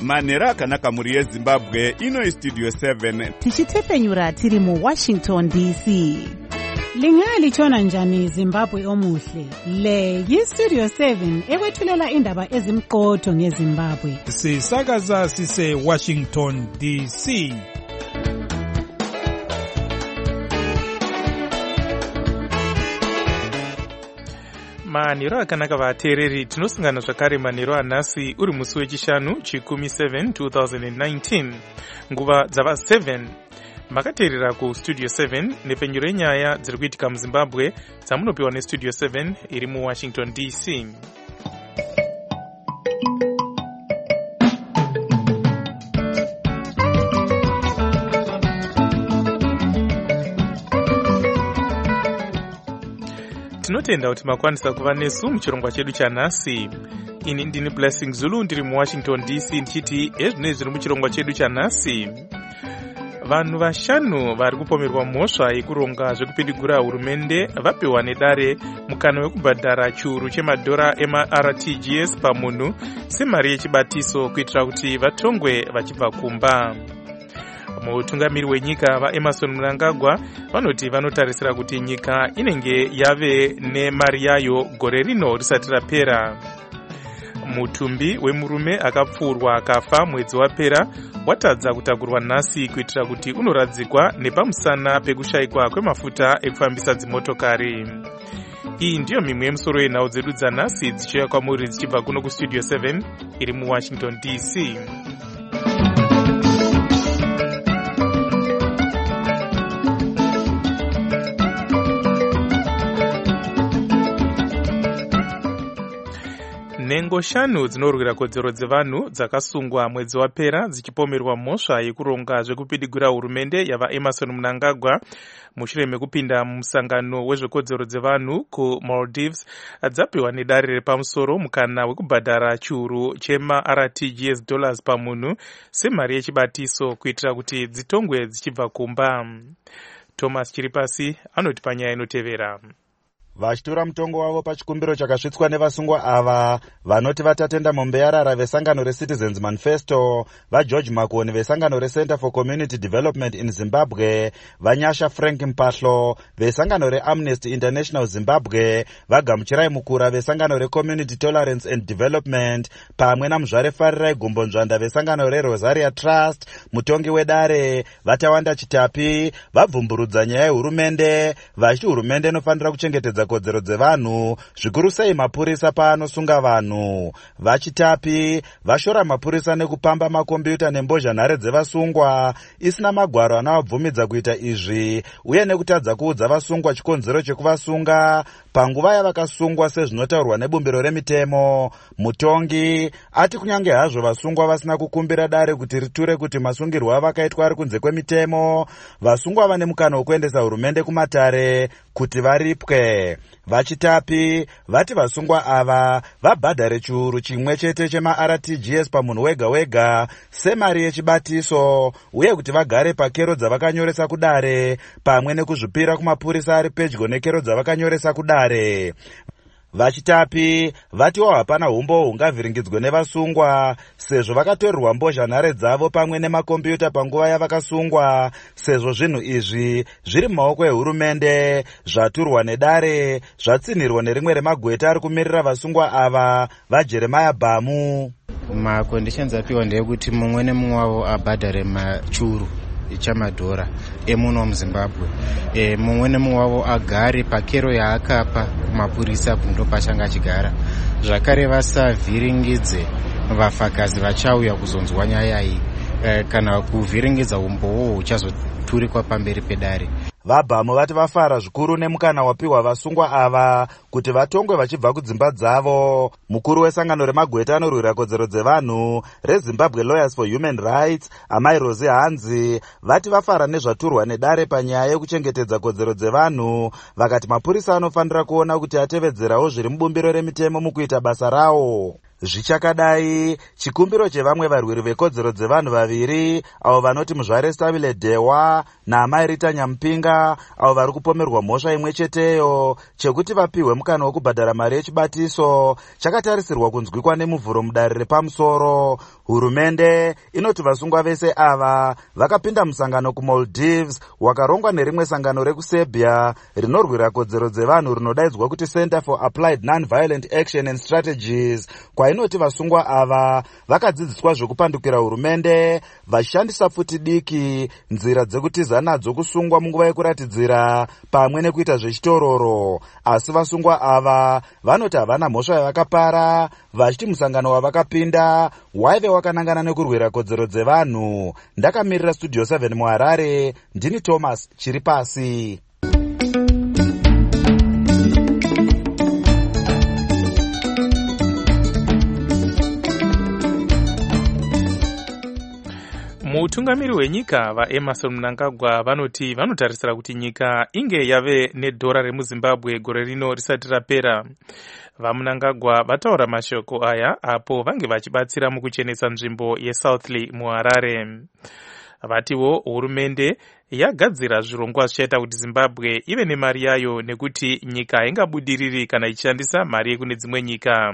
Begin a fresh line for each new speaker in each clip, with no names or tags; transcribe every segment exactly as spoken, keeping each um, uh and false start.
Manhero akanaka muri yeZimbabwe, ino Studio seven.
Tichitefenyura tiri mu Washington D C.
Lingalitshona njani Zimbabwe omuhle? Le yiStudio seven ekwethulela indaba ezimqotho ngeZimbabwe.
Sisakaza sise Washington D C. Manhero akanaka vateereri, tinosangana zvakare manhero anhasi uri musi wechishanu chikumi seven two thousand nineteen, nguva dzava seven. Makateerera ku Studio seven nepenyuro yenyaya dziri kuitika muZimbabwe dzamunopiwa neStudio seven iri mu Washington D C. Tinotenda kuti makwanisa kuva nesu muchirongwa chedu chanhasi. Ini ndini Blessing Zulu ndiri mu Washington D C ndichiti ezvinei zviri muchirongwa chedu chanhasi. Vanhu vashanu vari kupomerwa mhosva yekuronga zvekupidigura hurumende vapiwa nedare mukana wekubhadhara chiuru chemadhora ema-R T G S pamunhu semari yechibatiso kuitira kuti vatongwe vachibva kumba. Mutungamiri wenyika vaEmmerson Mnangagwa vanoti vanotarisira kuti nyika inenge yave nemari yayo gore rino risati rapera. Mutumbi wemurume akapfurwa akafa mwedzi wapera watadza kutakurwa nhasi kuitira kuti unoradzikwa nepamusana pekushayikwa kwemafuta ekufambisa dzimotokari. Iyi ndiyo mimwe yemusoro yenhau dzedu dzanhasi dzichiuya kwamuri dzichibva kuno kuStudio seven iri mu Washington D C. Nhengo shanu dzinorwira kodzero dzevanhu dzakasungwa mwedzi wapera dzichipomerwa mhosva yekuronga zvekupidigura hurumende yavaEmmerson Mnangagwa mushure mekupinda mumusangano wezvekodzero dzevanhu kuMaldives adzapiwa nedare repamusoro mukana wekubhadhara chiuru chema-R T G S dollars pamunhu semari yechibatiso kuitira kuti dzitongwe dzichibva kumba. Thomas Chiripasi anoti panyaya inotevera.
Vachitora mutongo wavo pachikumbiro chakasvitswa nevasungwa ava vanoti vatatenda mumbeyarara vesangano reCitizens Manifesto, vaGeorge Makoni vesangano reCenter for Community Development in Zimbabwe, vaNyasha Frank Mpahlo vesangano reAmnesty International Zimbabwe, vaGamuchirai Mukura vesangano reCommunity Tolerance and Development, pamwe naMuzvare Farirai Gumbonzvanda vesangano reRosaria Trust. Mutongi wedare Vatawanda Chitapi vabvumburudza nyaya yehurumende vachiti hurumende inofanira kuchengetedza kodzero dzevanhu, zvikuru sei mapurisa paanosunga vanhu. Vachitapi vashora mapurisa nekupamba makombiyuta nembozhanhare dzevasungwa isina magwaro anovabvumidza kuita izvi, uye nekutadza kuudza vasungwa chikonzero chekuvasunga panguva yavakasungwa sezvinotaurwa nebumbiro remitemo. Mutongi ati kunyange hazvo vasungwa vasina kukumbira dare kuti riture kuti masungirwo avakaitwa ari kunze kwemitemo, vasungwa vane mukana wekuendesa hurumende kumatare kuti varipwe. Vachitapi vati vasungwa ava vabhadhare chiuru chimwe chete chema-R T G S pamunhu wega wega semari yechibatiso, uye kuti vagare pakero dzavakanyoresa kudare pamwe nekuzvipira kumapurisa ari pedyo nekero dzavakanyoresa kudare. Vachitapi vatiwo hapana umbo hungavhiringidzwe nevasungwa sezvo vakatorerwa mbozhanhare dzavo pamwe nemakombiyuta panguva yavakasungwa, sezvo zvinhu izvi zviri mumaoko ehurumende zvaturwa nedare zvatsinhirwa nerimwe remagweta ari kumirira vasungwa ava, vaJeremiah Bhamu.
Maconditions apiwa ndeyekuti mumwe nemumwe wavo abhadhare machuru chamadhora emuno muZimbabwe. E, mumwe nemumwe wavo agare pakero yaakapa kumapurisa kundo pachanga achigara. Zvakare vasavhiringidze vafakazi vachauya kuzonzwa nyaya iyi e, kana kuvhiringidza umbowo huchazoturikwa pamberi pedare.
VaBhamu vati vafara zvikuru nemukana wapiwa vasungwa ava kuti vatongwe vachibva kudzimba dzavo. Mukuru wesangano remagweta anorwira kodzero dzevanhu reZimbabwe Lawyers for Human Rights, Amai Rosie Hanzi, vati vafara nezvaturwa nedare panyaya yekuchengetedza kodzero dzevanhu, vakati mapurisa anofanira kuona kuti atevedzerawo zviri mubumbiro remitemo mukuita basa rawo. Zvichakadai, chikumbiro chevamwe varwiri vekodzero dzevanhu vaviri avo vanoti Muzvare Stabile Dewa naamai Rita Nyamupinga avo vari kupomerwa mhosva imwe cheteyo chekuti vapiwe mukana wekubhadhara mari yechibatiso chakatarisirwa kunzwikwa nemuvhuro mudare repamusoro. Hurumende inoti vasungwa vese ava vakapinda musangano kuMaldives wakarongwa nerimwe sangano rekuSerbia rinorwira kodzero dzevanhu rinodaidzwa kuti Center for Applied Non-Violent Action and Strategies, kwainoti vasungwa ava vakadzidziswa zvekupandukira hurumende vachishandisa futi diki nzira dzekutiza nadzo kusungwa munguva yekuratidzira pamwe nekuita zvechitororo. Asi vasungwa ava vanoti havana mhosva yavakapara, vachiti musangano wavakapinda waive wakanangana nekurwira kodzero dzevanhu. Ndakamirira Studio seven muHarare, ndini Thomas Chiripasi.
Mutungamiri wenyika vaEmerson Mnangagwa vanoti vanotarisira kuti nyika inge yave nedhora remuZimbabwe gore rino risati rapera. VaMnangagwa vataura mashoko aya apo vange vachibatsira mukuchenesa nzvimbo yeSouthly muHarare. Vatiwo hurumende yagadzira zvirongwa zvichaita kuti Zimbabwe ive nemari yayo nekuti nyika haingabudiriri kana ichishandisa mari yekune dzimwe nyika.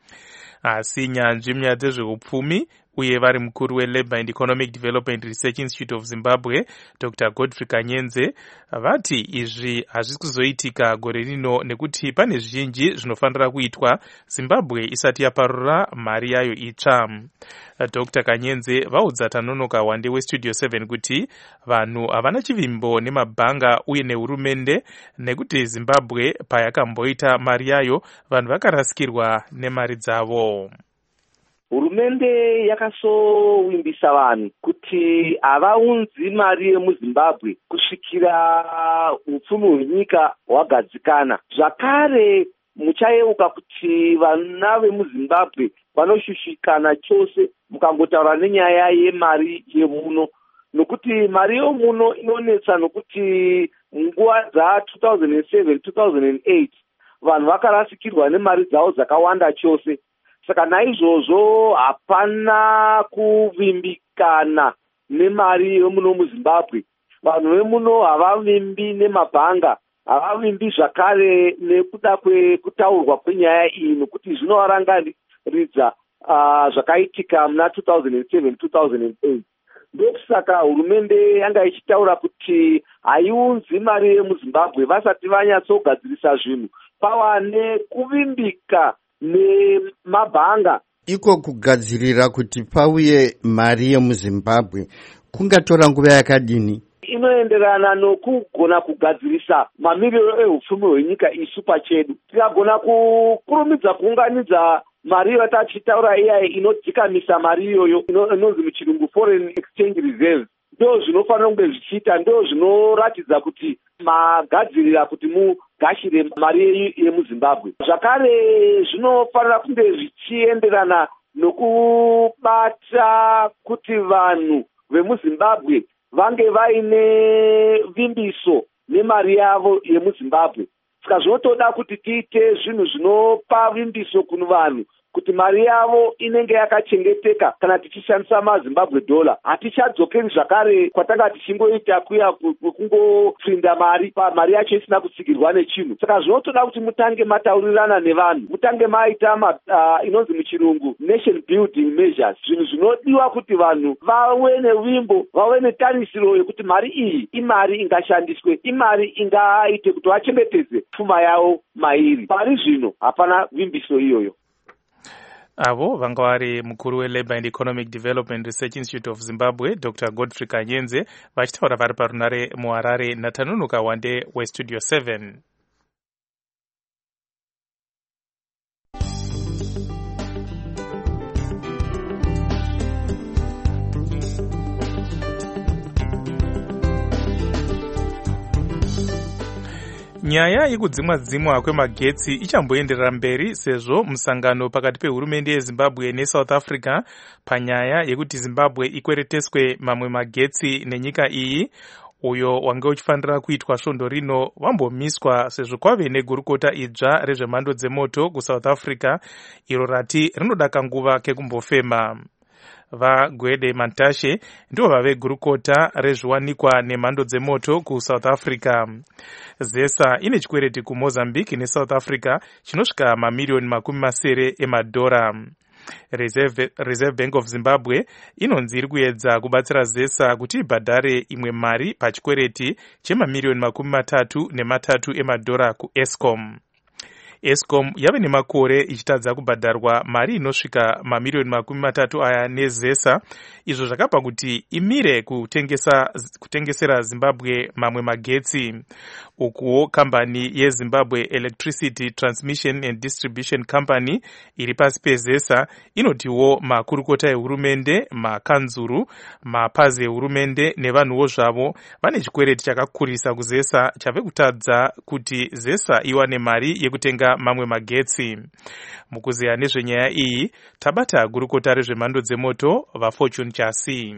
Asi nyanzvi munyaya dzezveupfumi uye vari mukuru weLabour and Economic Development Research Institute of Zimbabwe Doctor Godfrey Kanyenze vati izvi hazvisi kuzoitika gore rino nekuti pane zvizhinji zvinofanira kuitwa Zimbabwe isati yaparura mari yayo itsva. Doctor Kanyenze vaudza Tanonoka Wande weStudio seven kuti vanhu havana chivimbo nemabhanga uye nehurumende nekuti Zimbabwe payakamboita mari yayo vanhu vakarasikirwa nemari dzavo.
Hurumende yakasowimbisa vanhu kuti havaunzi mari yemuZimbabwe kusvikira upfumi hwenyika hwagadzikana. Zvakare muchayeuka kuti vana vemuZimbabwe vanoshushikana chose mukangotaura nenyaya yemari yemuno, nokuti mari yemuno inonetsa nokuti nguva dza two thousand seven two thousand eight vanhu vakarasikirwa nemari dzavo dzakawanda chose. Saka naizvozvo hapana kuvimbikana nemari yemuno muZimbabwe. Vanhu vemuno havavimbi nemabhanga, havavimbi zvakare nekuda kwekutaurwa kwenyaya iyi nokuti zvinovarangaridza uh, zvakaitika muna two thousand seven two thousand eight. Ndosaka hurumende yanga ichitaura kuti haiunzi mari yemuZimbabwe vasati vanyatsogadzirisa zvinhu pava nekuvimbika nemabhanga.
Iko kugadzirira kuti pauye mari yemuZimbabwe kungatora nguva yakadini?
Inoenderana nokugona kugadzirisa mamiriro ehupfumi hwenyika isu pachedu. Tikagona kukurumidza kuunganidza mari yatachitaura iyayi inodzikamisa mari iyoyo inonzi muchirungu foreign exchange reserves, ndo zvinofanira kunge zvichiita, ndo zvinoratidza kuti magadzirira kuti mugashire mari yemuZimbabwe. Zvakare zvinofanira kunge zvichienderana nokubata kuti vanhu vemuZimbabwe vange vaine vimbiso nemari yavo yemuZimbabwe. Saka zvinotoda kuti tiite zvinhu zvinopa vimbiso kuno vanhu kuti mari yavo inenge yakachengeteka kana tichishandisa maZimbabwe dollar. Hatichadzokeri zvakare kwatanga tichingoita kuya kungopfinda mari mari yacho isina kutsigirwa nechinhu. Saka zvinotoda kuti mutange mataurirana nevanhu, mutange maita ma, uh, inonzi muchirungu nation building measures, zvinhu zvinodiwa kuti vanhu vave nevimbo, vave netarisiro yekuti mari iyi imari ingashandiswe, imari ingaite kuti vachengetedze pfuma yavo mairi. Pari zvino hapana vimbiso iyoyo.
Avo vanga vari mukuru weLabour and Economic Development Research Institute of Zimbabwe Doctor Godfrey Kanyenze vachitaura vari parunare muHarare naTanonoka Wande weStudio seven. Nyaya yekudzimwa dzimwa kwemagetsi ichamboenderera mberi sezvo musangano pakati pehurumende yeZimbabwe neSouth Africa panyaya yekuti Zimbabwe ikwereteswe mamwe magetsi nenyika iyi uyo wanga uchifanira kuitwa svondo rino wambomiswa sezvo kwave negurukota idzva rezvemhando dzemoto kusouth africa iro rati rinoda kanguva kekumbofema. VaGwede Mantashe ndivo vave gurukota rezviwanikwa nemhando dzemoto kusouth africa. ZESA ine chikwereti kuMozambique neSouth Africa chinosvika mamiliyoni makumi masere emadhora. Reserve, Reserve Bank of Zimbabwe inonzi iri kuedza kubatsira ZESA kuti ibhadhare imwe mari pachikwereti chemamiliyoni makumi matatu nematatu emadhora kuEscom. Escom yave nemakore ichitadza kubhadharwa mari inosvika mamiliyoni makumi matatu aya neZESA, izvo zvakapa kuti imire kutengesa, kutengesera Zimbabwe mamwe magetsi. Ukuwo kambani yeZimbabwe Electricity Transmission and Distribution Company iri pasi peZESA inotiwo makurukota ehurumende, makanzuru, mapazi ehurumende nevanhuwo zvavo vane chikwereti chakakurisa kuZESA chave kutadza kuti ZESA iwane mari yekutenga mamwe magetsi. Mukuzeya nezvenyaya iyi tabata gurukota rezvemhando dzemoto vaFortune Chasi.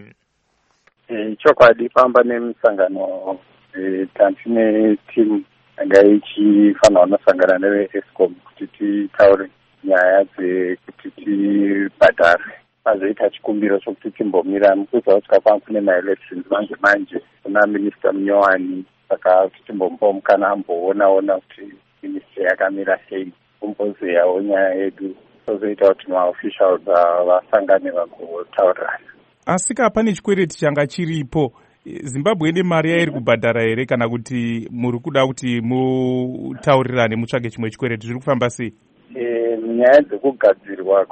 E, chokwadi famba nemusangano e, tantine timu yanga ichifanira kunosangana neveEscom kuti titaure nyaya dzekuti tibhadhare. Pazoita chikumbiro chokuti timbomira mukuziva kuti kapanga kune maelections manje manje kuna minista Munyowani, saka kuti timbompa mukana amboonaona kuti ministry yakamira sei kumbozeyawo nyaya yedu tozoita kuti maofficials vasangane vagotaurirana.
Asi pane chikwereti changa chiripo, Zimbabwe ine mari yairi kubhadhara here kana kuti muri kuda kuti mutaurirane mutsvage chimwe chikwereti, zviri kufamba sei?
E, nyaya dzekugadzirwa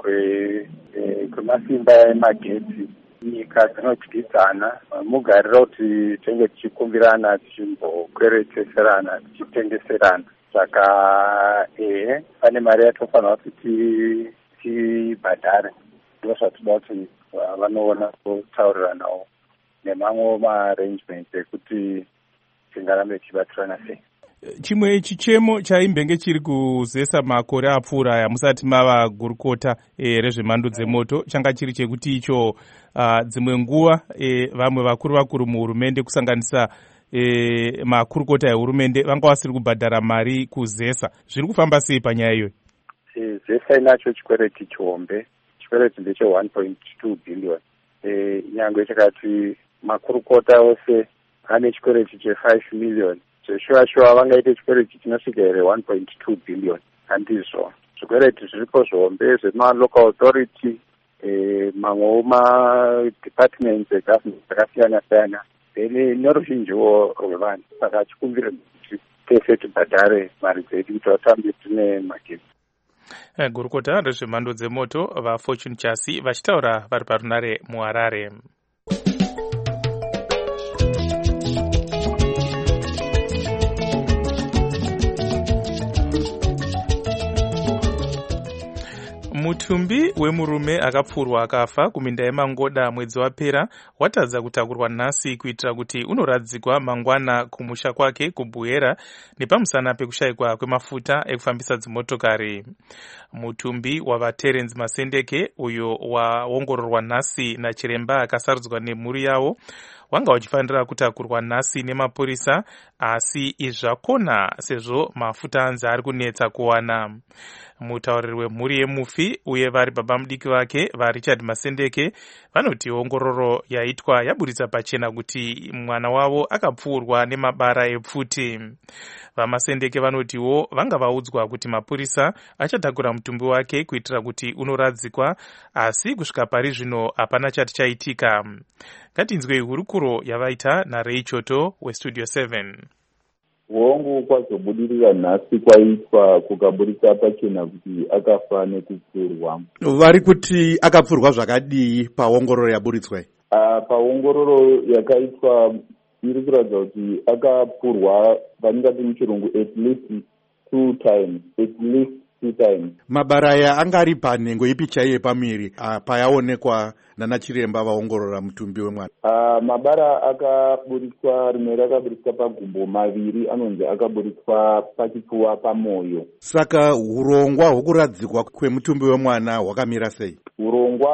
kwemasimba emagetsi nyika dzinodyidzana, mugarira kuti tenge tichikumbirana tichimbokwereteserana tichitengeserana. Saka ehe pane mari yatofanira kuti tibhadhare, ndo zvatoda kuti vanoona kutauriranawo nemamwe maarrangements ekuti tingarambe tichibatsirana sei.
Chimwe chichemo chaimbenge chiri kuZESA makore apfuura aya musati mava gurukota e, rezvemhando dzemoto changa chiri chekuti icho uh, dzimwe nguva e, vamwe vakuru vakuru muhurumende kusanganisa E, makurukota ehurumende vanga vasiri kubhadhara mari kuZESA. Zviri kufamba sei panyaya iyoyi?
E, ZESA inacho chikwereti chihombe, chikwereti ndeche one point two billion. E, nyangwe chakati makurukota ose ane chikwereti che five million, zveshuwa shuwa vangaite chikwereti chinosvika here one point two billion. Handizvo zvikwereti zviripo zvihombe zvemalocal authority, e, mamwewo madepartments egovernment akasiyana siyana ene noruzhinjiwo rwevanhu. Saka chikumbiro kuti tese tibhadhare mari dzedu kuti vatambe tine magetsi.
Gurukota rezvemhando dzemoto vaFortune Chasi vachitaura vari parunare muHarare. Mutumbi wemurume akapfurwa akafa kuminda yeMangoda mwedzi wapera watadza kutakurwa nhasi kuitira kuti unoradzikwa mangwana kumusha kwake kuBuera nepamusana pekushayikwa kwemafuta ekufambisa dzimotokari. Mutumbi wavaTerence Masendeke uyo waongororwa nhasi nachiremba akasarudzwa nemhuri yavo wanga uchifanira kutakurwa nhasi nemapurisa, asi izvakona sezvo mafuta anzi ari kunetsa kuwana. Mutauriri wemhuri yemufi uye vari baba mudiki vake vaRichard Masendeke vanoti ongororo yaitwa yaburitsa pachena kuti mwana wavo akapfuurwa nemabara epfuti. VaMasendeke vanotiwo vanga vaudzwa kuti mapurisa achatakura mutumbi wake kuitira kuti unoradzikwa, asi kusvika pari zvino hapana chati chaitika. Ngatinzwe hurukuro yavaita naRay Choto weStudio seven.
Hongu kwazobudirira nhasi kwaitwa kukaburitsa pachena kuti akafa nekupfurwa.
Vari kuti akapfurwa zvakadii paongororo yaburitswa?
Uh, paongororo yakaitwa iri kuratidza kuti akapfurwa vaningati muchirungu at least two times, at least two times.
Mabara aya anga ari panhengo ipi chaiye pamiri uh, payaonekwa nana chiremba vaongorora mutumbi wemwana?
Uh, mabara akaburitswa, rimwe rakaburitswa pagumbo, maviri anonzi akaburitswa pachipfuva pamwoyo.
Saka urongwa hwokuradzikwa kwemutumbi wemwana hwakamira sei?
Urongwa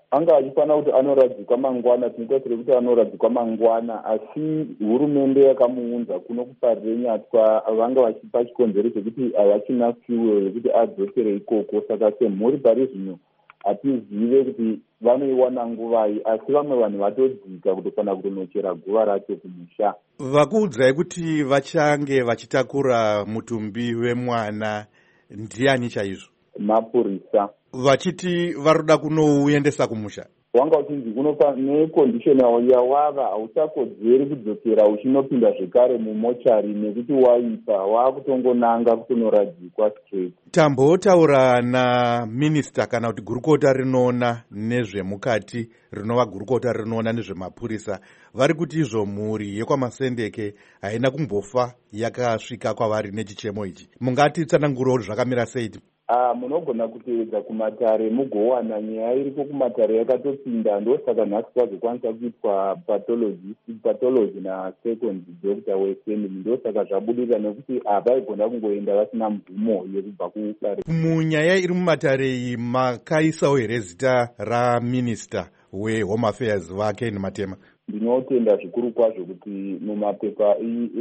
anga achifanira kuti anoradzikwa mangwana, tinotarisira kuti anoradzikwa mangwana, asi hurumende yakamuunza kuno kuparire nyatwa vanga vachipa chikonzero chekuti havachina fuel yekuti adzokere ikoko. Saka semhuri pari zvino hatizive kuti vanoiwana nguvai, asi vamwe vanhu vatodzika kutofana kutonochera guva racho kumusha.
Vakuudzai kuti vachange vachitakura mutumbi wemwana ndiani chaizvo?
Mapurisa.
Vachiti varoda kunouendesa kumusha?
Wanga uchinzi kunopa nekondishoni yawava hauchakodzeri kudzokera uchinopinda zvekare mumochari nekuti waipa waakutongonanga kutonoradzikwa straight.
Tambotaura naminista kana kuti gurukota rinoona nezvemukati rinova gurukota rinoona nezvemapurisa, vari kuti izvo mhuri yekwaMasendeke haina kumbofa yakasvika kwavari nechichemo ichi. Mungati tsanangurawo zvakamira sei?
Ah, munogona kutevedza kumatare mugowana nyaya iriko kumatare yakatopinda, ndosaka nhasi kwazokwanisa kuitwa pathology pathology nasecond doctor wefamily, ndosaka zvabudirira nekuti havaigona kungoenda vasina mvumo yekubva kudare.
Munyaya iri mumatare iyi makaisawo here zita raminista wehome affairs vake Matema?
Ndinotenda zvikuru kwazvo kuti mumapepa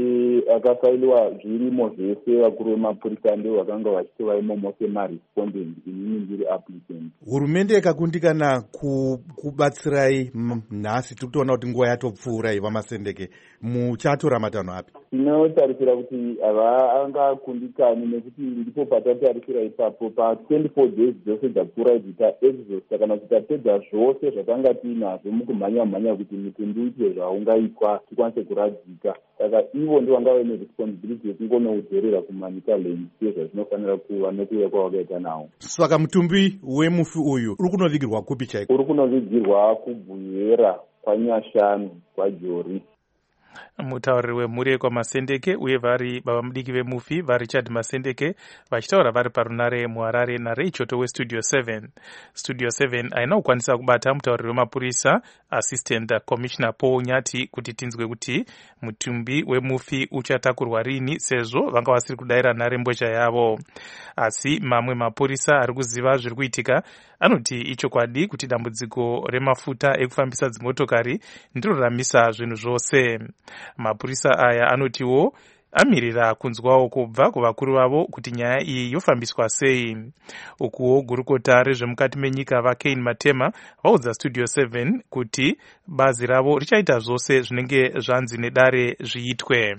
akafailiwa zvirimo zvese vakuru vemapurisa ndio vakanga vachitova imomo semarespondent, inini ndiri applicant.
Hurumende ikakundikana kubatsirai nhasi, tiri kutoona kuti nguva yatopfuurai vaMasendeke, muchatora matanho api?
Tinotarisira kuti havangakundikani nekuti ndipo patatarisira ipapo pa twenty-four days dzose dzapfuura idzita exhaust kana kuti tapedza zvose zvakanga tiinazvo mukumhanya mhanya kuti mitundu itwe zvaungaitwa tikwanise kuradzika. Saka ivo ndio vanga vaine responsibility yekungonoudherera kumanyika land sezvazvinofanira kuva nekuuya kwavakaita nawo.
Saka mutumbi wemufi uyu uri kunovigirwa kupi chaiko?
Uri kunovigirwa kubvuyera kwaNyashanu kwaJori.
Mutauriri wemhuri yekwaMasendeke uye vari baba mudiki vemufi vaRichard Masendeke vachitaura vari parunare muHarare naRay Choto weStudio seven. Studio seven haina kukwanisa kubata mutauriri wemapurisa Assistant Commissioner Paul Nyati kuti tinzwe kuti mutumbi wemufi uchatakurwa rini sezvo vanga vasiri kudayira nharembozha yavo. Asi mamwe mapurisa ari kuziva zviri kuitika anoti ichokwadi kuti dambudziko remafuta ekufambisa dzimotokari ndiro ramisa zvinhu zvose. Mapurisa aya anotiwo amirira kunzwawo kubva kuvakuru vavo kuti nyaya iyi yofambiswa sei. Ukuwo gurukota rezvemukati menyika vaCain Matema vaudza Studio seven kuti bazi ravo richaita zvose zvinenge zvanzi nedare zviitwe.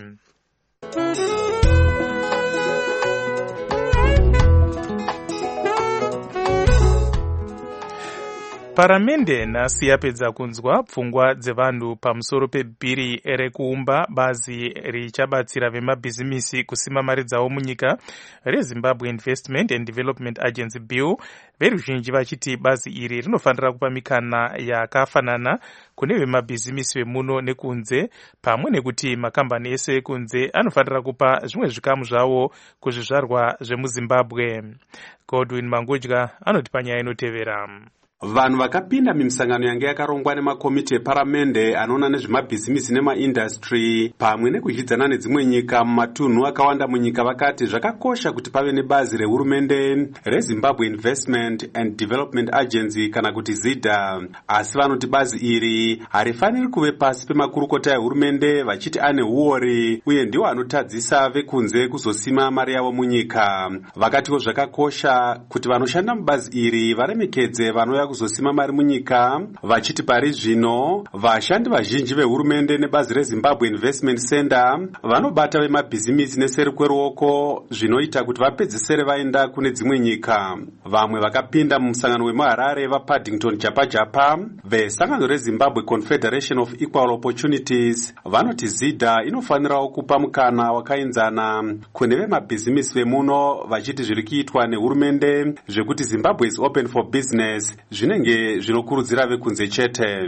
Paramende nhasi yapedza kunzwa pfungwa dzevanhu pamusoro pebhiri rekuumba bazi richabatsira vemabhizimisi kusima mari dzavo munyika reZimbabwe Investment and Development Agency Bill. Veruzhinji vachiti bazi iri rinofanira kupa mikana yakafanana kune vemabhizimisi vemuno nekunze, pamwe nekuti makambani ese ekunze anofanira kupa zvimwe zvikamu zvavo kuzvizvarwa zvemuZimbabwe. Godwin Mangudya anoti panyaya inotevera.
Vanhu vakapinda mimisangano yange yakarongwa nemakomiti eparamende anoona nezvemabhizimisi nemaindastry pamwe nekuzvidzana nedzimwe nyika mumatunhu akawanda munyika vakati zvakakosha kuti pave nebazi rehurumende reZimbabwe Investment and Development Agency kana kuti ZIDA. Asi vanoti bazi iri harifaniri kuve pasi pemakurukota ehurumende vachiti ane uori uye ndiwo anotadzisa vekunze kuzosima mari yavo munyika. Vakatiwo zvakakosha kuti vanoshanda mubazi iri varemekedze vanouya kuzosima mari munyika, vachiti pari zvino vashandi vazhinji vehurumende nebazi reZimbabwe Investment Center vanobata vemabhizimisi neseri kweruoko zvinoita kuti vapedzisere vaenda kune dzimwe nyika. Vamwe vakapinda mumusangano wemuHarare vaPaddington Japa Japa vesangano reZimbabwe Confederation of Equal Opportunities vanoti ZIDA inofanirawo kupa mukana wakaenzana kune vemabhizimisi vemuno, vachiti zviri kuitwa nehurumende zvekuti Zimbabwe is open for business zvinenge zvinokurudzira vekunze chete.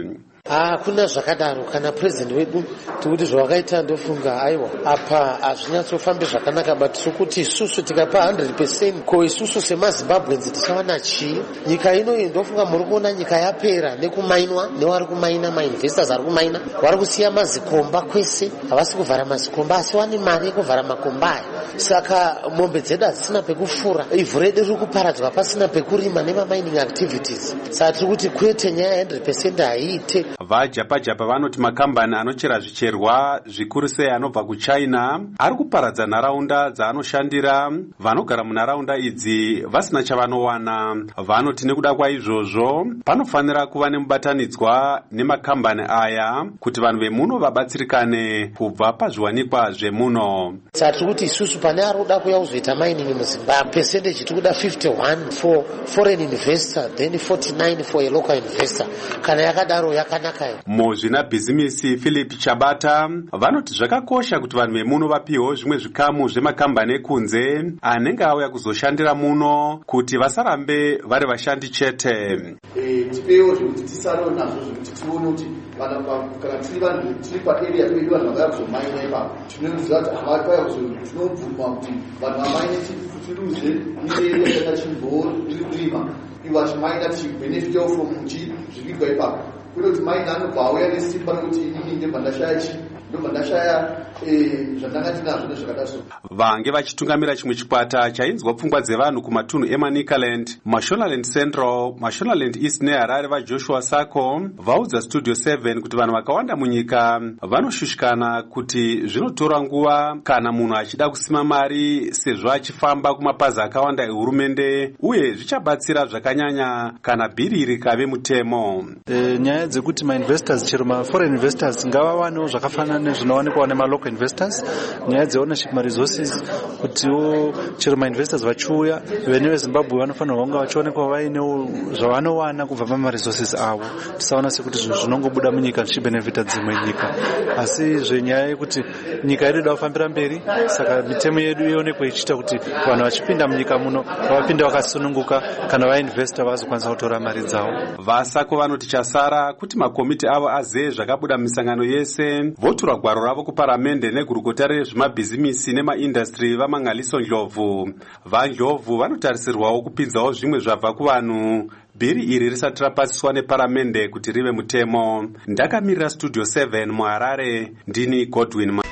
hakuna zvakadaro. Kana president wedu tikuti zvawakaita ndofunga aiwa apa hazvinyatsofambi zvakanaka, but tiri kuti isusu tikapa one hundred percent ko isusu semazimbabwenzi tichawana chii? Nyika ino iyi ndofunga muri kuona nyika yapera nekumainwa nevari kumaina, mainvestors ari kumaina, vari kusiya mazikomba kwese, havasi kuvhara mazikomba asi vane mari yekuvhara makomba aya. Saka mombe dzedu hadzisina pekufura, ivhu redu riri kuparadzwa pasina pekurima nemamining activities. Saka tiri kuti kwete nyaya ya one hundred percent haiite.
Vajapa-japa vanoti makambani anochera zvicherwa zvikuru sei anobva kuchina ari kuparadza nharaunda dzaanoshandira. Vanogara munharaunda idzi vasina chavanowana. Vanoti nekuda kwaizvozvo panofanira kuva nemubatanidzwa nemakambani aya kuti vanhu vemuno vabatsirikane kubva pazviwanikwa zvemuno.
Saka tiri kuti isusu pane ari kuda kuya kuzoita mining muZimbabwe, percentage tiri kuda fifty-one for foreign investor, then forty-nine for a local investor. Kana yakadaro yakanaka.
Muzvina bhizimisi Philip Chabata vanoti zvakakosha kuti vanhu vemuno vapiwo zvimwe zvikamu zvemakambani ekunze anenge auya kuzoshandira muno kuti vasarambe vari vashandi chete.
Tipewo zvekuti tisaro nazvo zvekuti tione kuti kana tiri vanhu tiri paarea pedu vanhu vangaya kuzomaina ipapo tinoziva kuti havakaya tinobvuma kuti vanhu vamaine tiruze iarea kana chimbo iri kurima ivo vachimaina tichibenefitawo from chi zviribva ipapo. Kuno kuti maina anobva auya nesimba rokuti inini ndobva ndashaya chi ndobva ndashaya zvandanga tinazvo nezvakadaro.
Vange vachitungamira chimwe chikwata chainzwa pfungwa dzevanhu kumatunhu eManicaland, Mashonaland Central, Mashonaland East neHarare vaJoshua Sako vaudza Studio seven kuti vanhu vakawanda munyika vanoshushikana kuti zvinotora nguva kana munhu achida kusima mari sezvo achifamba kumapazi akawanda ehurumende, uye zvichabatsira zvakanyanya kana bhiri rikave mutemo.
E, nyaya dzekuti mainvestors chero maforeign investors ngavawanewo zvakafanana nezvinowanikwa nemalocal investors, nyaya dzeownership maresources, kutiwo chero mainvestors vachiuya vene veZimbabwe vanofanirwa kunge vachionekwa vainewo zvavanowana kubva pamaresources avo. Tisaona sekuti zvinhu zvinongobuda munyika zvichibenefita dzimwe nyika, asi zvenyaya yekuti nyika yedu ida kufambira mberi, saka mitemo yedu ionekwe ichiita kuti vanhu vachipinda munyika muno vapinde vakasununguka, kana vainvesta vazokwanisa kutora mari dzavo.
Vasako vanoti chasara kuti makomiti avo azive zvakabuda misangano yese, votura gwaro ravo kuparamende negurukota rezvemabhizimisi nemaindastri vaMangaliso Ndlovu. VaNdlovu vanotarisirwawo kupinzawo zvimwe zvabva kuvanhu bhiri iri risati rapasiswa neparamende kuti rive mutemo. Ndakamirira Studio seven muHarare, ndini Godwin.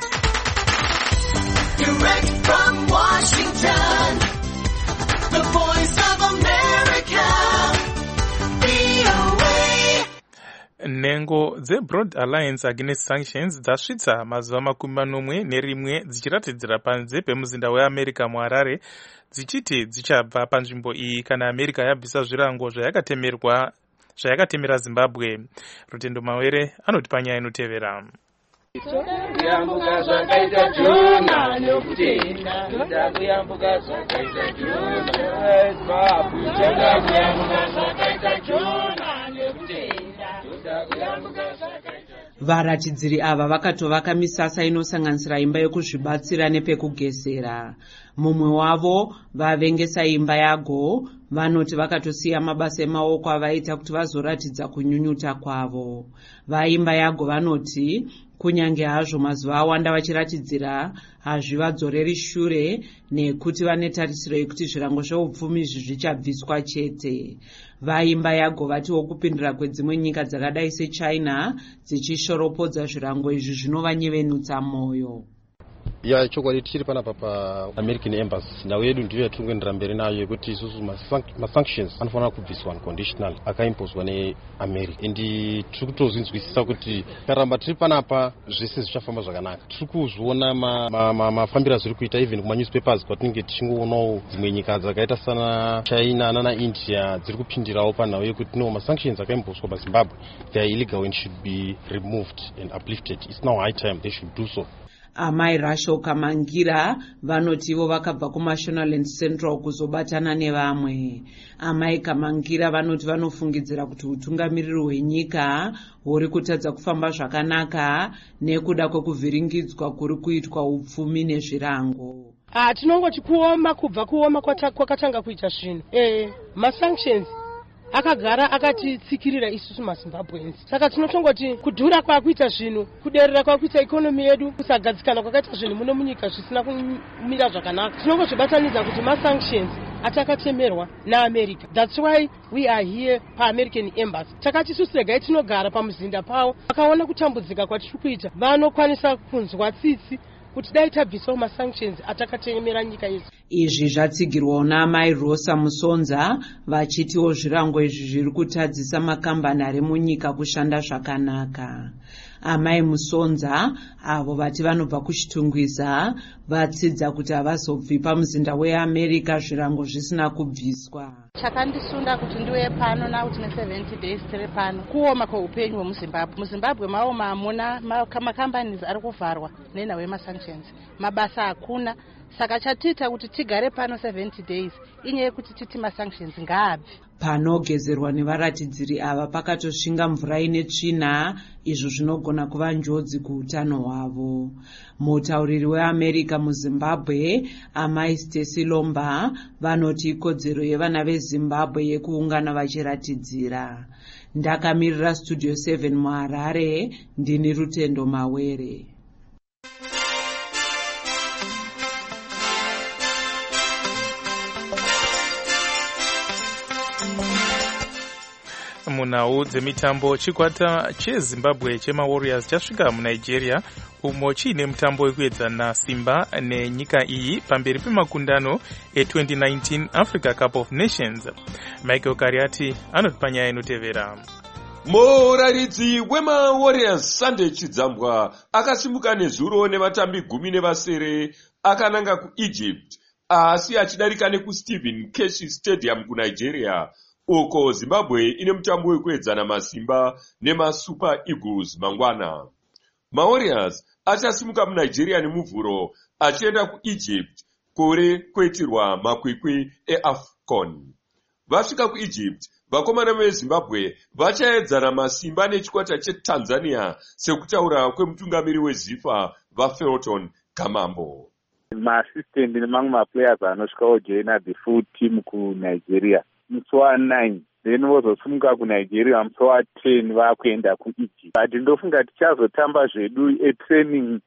Direct from Washington, the voice of America, V O A.
Nhengo dzeBroad Alliance Against Sanctions dzasvitsa mazuva makumi manomwe nerimwe dzichiratidzira panze pemuzinda weAmerica muHarare, dzichiti dzichabva panzvimbo iyi kana America yabvisa zvirango zvayakatemerwa zvayakatemera Zimbabwe. Rutendo Mawere anoti panyaya inotevera.
Kuyambuka zvakaita Jona nokutenda, toda kuyambuka zvakaita Jona, Zimbabwe toda kuyambuka zvakaita Jona nokutenda, toda kuyambuka zvakaita.
Varatidziri ava vakatovaka misasa inosanganisira imba yekuzvibatsira nepekugezera. Mumwe wavo vavengesa imba yago vanoti vakatosiya mabasa emaoko avaita kuti vazoratidza kunyunyuta kwavo. Vaimba yago vanoti kunyange hazvo mazuva awanda vachiratidzira hazvivadzoreri shure nekuti vane tarisiro yekuti zvirango zveupfumi izvi zvichabviswa chete. Vaimba yago vatiwo kupindura kwedzimwe nyika dzakadai seChina dzichishoropodza zvirango izvi zvinovanyevenutsa mwoyo.
Ya chokwadi tichiri panapa paAmerican Embassy, nhau yedu ndiyo yatiri kuendera mberi nayo yekuti isusu masanctions anofanira kubviswa unconditional akaimbozwa neAmerica. Endi tiri kutozvinzwisisa kuti karamba tiri panapa zvese zvichafamba zvakanaka. Tiri kuzviona mafambiro azviri kuita even kumanewspapers kwatinenge tichingoonawo dzimwe nyika dzakaita sana China nana India dziri kupindirawo panhau yekuti no masanctions akaimbozwa paZimbabwe they are illegal and should be removed and uplifted. It's now high time they should do so.
Amai Rasho Kamangira vanotivo vakabva kuMashonaland Central kuzobatana nevamwe. Amai Kamangira vanoti vanofungidzira kuti utungamiriri hwenyika huri kutadza kufamba zvakanaka nekuda kwekuvhiringidzwa kuri kuitwa upfumi nezvirango.
Ah, tinongoti kuoma kubva kuoma kwakatanga kuita zvino. Eh, masanctions akagara akatitsikirira isusu mazimbabwenzi. Saka tinotongoti kudhura kwakuita zvinhu, kuderera kwakuita ikonomi yedu, kusagadzikana kwakaita zvinhu muno munyika zvisina kumira zvakanaka. Tinongozvibatanidza kuti masanctions atakatemerwa naAmerica. That's why we are here paAmerican Embassy. Takati isusu regai tinogara pamuzinda pavo, vakaona kutambudzika kwatiri kuita, vanokwanisa kunzwa tsitsi kuti dai tabvisawo masanctions atakatemera nyika yedu.
Izvi zvatsigirwawo naamai Rosa Musonza vachitiwo zvirango izvi zviri kutadzisa makambani ari munyika kushanda zvakanaka. Amai Musonza avo vati vanobva kuchitungwiza vatsidza kuti havazobvi pamuzinda weAmerica zvirango zvisina kubviswa.
Chakandisunda kuti ndiwe pano now tine seventy days tiri pano kuoma kweupenyu hwemuzimbabwe. Muzimbabwe maoma hamuna makambani ari kuvharwa nenhau yemasanctions, mabasa hakuna. Saka chatita kuti tigare pano seventy days inyaya yekuti titi masanctions ngaabve.
Panogezerwa nevaratidziri ava pakatosvinga mvura ine tsvina, izvo zvinogona kuva njodzi kuutano hwavo. Mutauriri weAmerica muZimbabwe, amai Stacy Lomba, vanoti ikodzero yevana veZimbabwe yekuungana vachiratidzira. Ndakamirira Studio seven muHarare, ndini Rutendo Mawere.
Munhau dzemitambo, chikwata cheZimbabwe chemaWarriors chasvika muNigeria umo chiine mutambo wekuedzana simba nenyika iyi pamberi pemakundano e-twenty nineteen Africa Cup of Nations. Michael Kariati anotipa nyaya inotevera.
Muraridzi wemaWarriors Sunday Chidzambwa akasimuka nezuro nevatambi gumi nevasere akananga kuEgypt asi achidarika nekuStephen Keshi Stadium kuNigeria, uko Zimbabwe ine mutambo wekuedzana masimba nemaSuper Eagles mangwana. MaWarriors achasimuka muNigeria nemuvhuro achienda kuEgypt kore kuitirwa makwikwi eAFCON. Vasvika kuEgypt, vakomana veZimbabwe vachaedzana masimba nechikwata cheTanzania sekutaura kwemutungamiri weZIFA vaFelton Kamambo.
Maassistant nemamwe maplayers anosvikawo joina the full team kuNigeria musi wanine, then vozosimuka kuNigeria musi waten vakuenda kuEgypt. But ndofunga tichazotamba zvedu etraining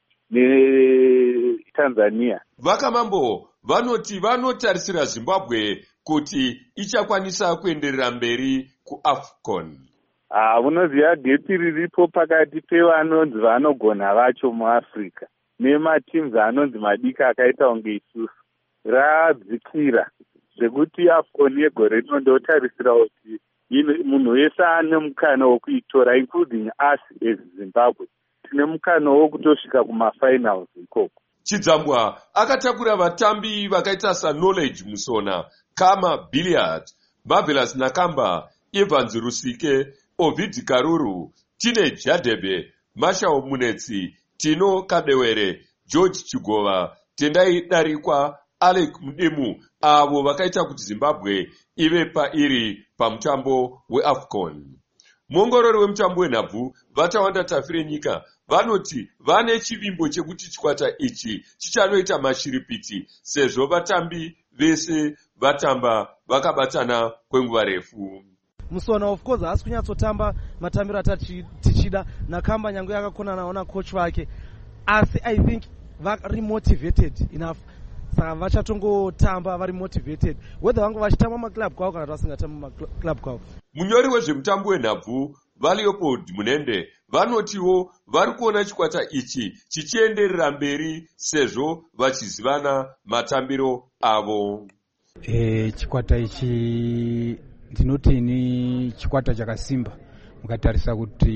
neTanzania.
Vakamambo vanoti vanotarisira Zimbabwe kuti ichakwanisa kuenderera mberi kuAFCON.
Ah, unoziva gepi riripo pakati pevanonzi vanogona vacho muAfrica nemateams anonzi madiki akaita kunge isusu radzikira zvekuti AFCON yegore rino ndotarisira kuti munhu wese ane mukana wokuitora including us as Zimbabwe tine mukana wokutosvika kumafinals ikoko.
Chidzambwa akatakura vatambi vakaita saKnowledge Musona, Kama Billiard, Marvelous Nakamba, Evans Rusike, Ovid Karuru, Tine Jadebe, Mashao Munetsi, Tino Kadewere, George Chigova, Tendai Darikwa, Alec Mdemu, avo vakaita kuti Zimbabwe ive pairi pamutambo weAFCON. Muongorori wemutambo wenhabvu Vatawanda Tafire Nyika vanoti vane chivimbo chekuti chikwata ichi chichanoita mashiripiti sezvo vatambi vese vatamba vakabatana kwenguva refu.
Musona of course haasi kunyatsotamba matambiro atati tichida, Nakamba nyange yakakona naona coach wake, asi I think vari motivated enough, saka vachatongotamba vari motivated whether vange vachitamba maclub kwavo kana vasingatamba maclub kwavo.
Munyori wezvemutambo wenhabvu vaLeopold Munende vanotiwo vari kuona chikwata ichi chichienderera mberi sezvo vachizivana matambiro avo.
E, chikwata ichi ndinoti ni chikwata chakasimba mukatarisa kuti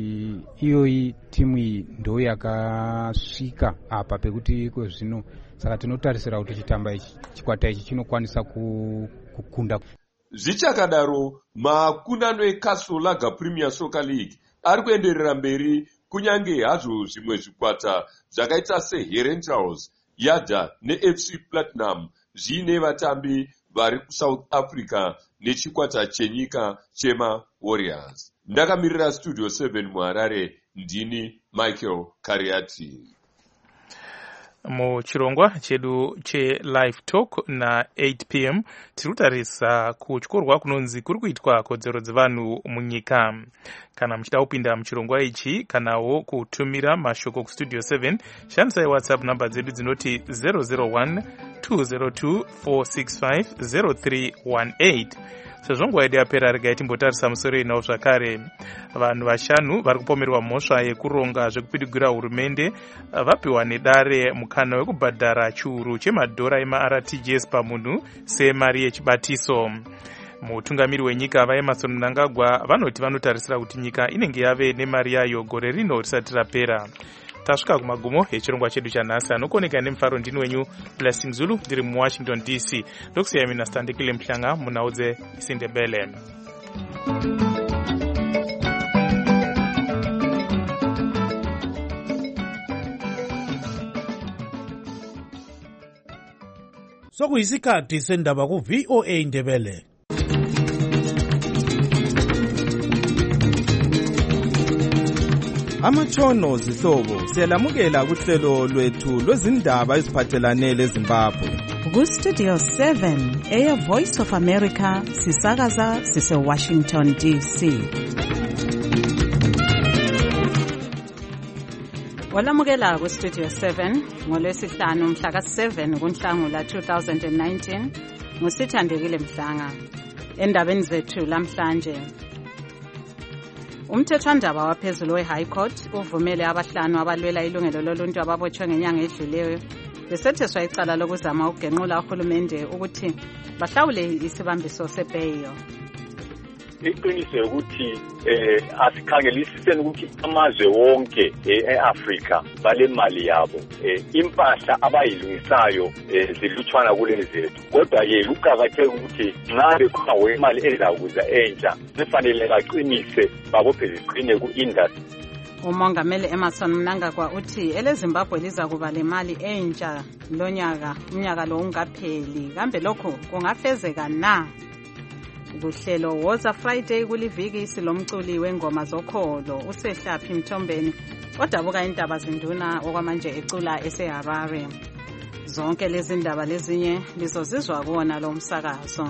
iyoyi timu iyi ndo yakasvika apa pekuti iko zvino, saka tinotarisira kuti chitamba ichi chikwata ichi chinokwanisa kukunda.
Zvichakadaro makundano eCastle Lager Premier Soccer League ari kuenderera mberi kunyange hazvo zvimwe zvikwata zvakaita seHerentals, Yada neF C Platinum zviine vatambi vari kuSouth Africa nechikwata chenyika chema Warriors. Ndakamirira Studio seven muHarare, ndini Michael Kariati.
muchirongwa chedu chelive talk na eight p m tiri kutarisa kuchikorwa kunonzi kuri kuitwa kodzero dzevanhu munyika. Kana muchida kupinda muchirongwa ichi kanawo kutumira mashoko kustudio seven, shandisai whatsapp namba dzedu dzinoti zero zero one two zero two four six five zero three one eight. Sezvo nguva yedu yapera regai timbotarisa musoro inawo zvakare. Vanhu vashanu vari kupomerwa mhosva yekuronga zvekupidigura hurumende vapiwa nedare mukana wekubhadhara chiuru chemadhora ema-R T G S pamunhu semari yechibatiso. Mutungamiri wenyika vaEmmerson Mnangagwa vanoti vanotarisira kuti nyika inenge yave nemari yayo gore rino risati rapera. Tasvika kumagumo echirongwa chedu chanhasi. Anokoneka nemufaro ndini wenyu Blessing Zulu ndiri muWashington D C. Ndokusiya mina Standekile Mhlanga munhau dzeIsindebele.
Sokuyisikhathi sendaba ku V O A Indebele.
Amatshono zihlobo siyalamukela kuhlelo lwethu lwezindaba eziphathelane leZimbabwe.
Ku Studio seven, Air Voice of America, sisakaza sise Washington D C. Walamukela ku Studio seven ngolwesihlanu mhla ka seven kuNhlangula two thousand nineteen ngusithandekile Mhlanga. Endabeni zethu lamhlanje, umthethwandaba waphezulu we-High Court uvumele abahlanu abalwela ilungelo loluntu ababotshwe ngenyanga edluleyo besetheswa icala lokuzama ukugenqula uhulumende ukuthi bahlawule isibambiso sebeyo.
Iqiniso ukuthi eh asikhangelisiseni ukuthi amazwe wonke eAfrika bale mali yabo impahla abayilungisayo zilutshwana kulezi zethu, kodwa ke uqhakatheke ukuthi nxa bekhona wemali ezakuza entsha kufanele baqinise babophe ziqine ku-industry.
Umongameli Emmerson Mnangagwa uthi eleZimbabwe liza kuba le mali entsha lonyaka umnyaka lo ungapheli, kambe lokho kungafezeka na? Kuhlelo Woza Friday kuliviki silomculi wengoma zokholo uSehlaphi Mthombeni odabuka indaba zinduna okwamanje ecula eseHarare. Zonke lezi ndaba lezinye lizozizwa kuona lo msakazo.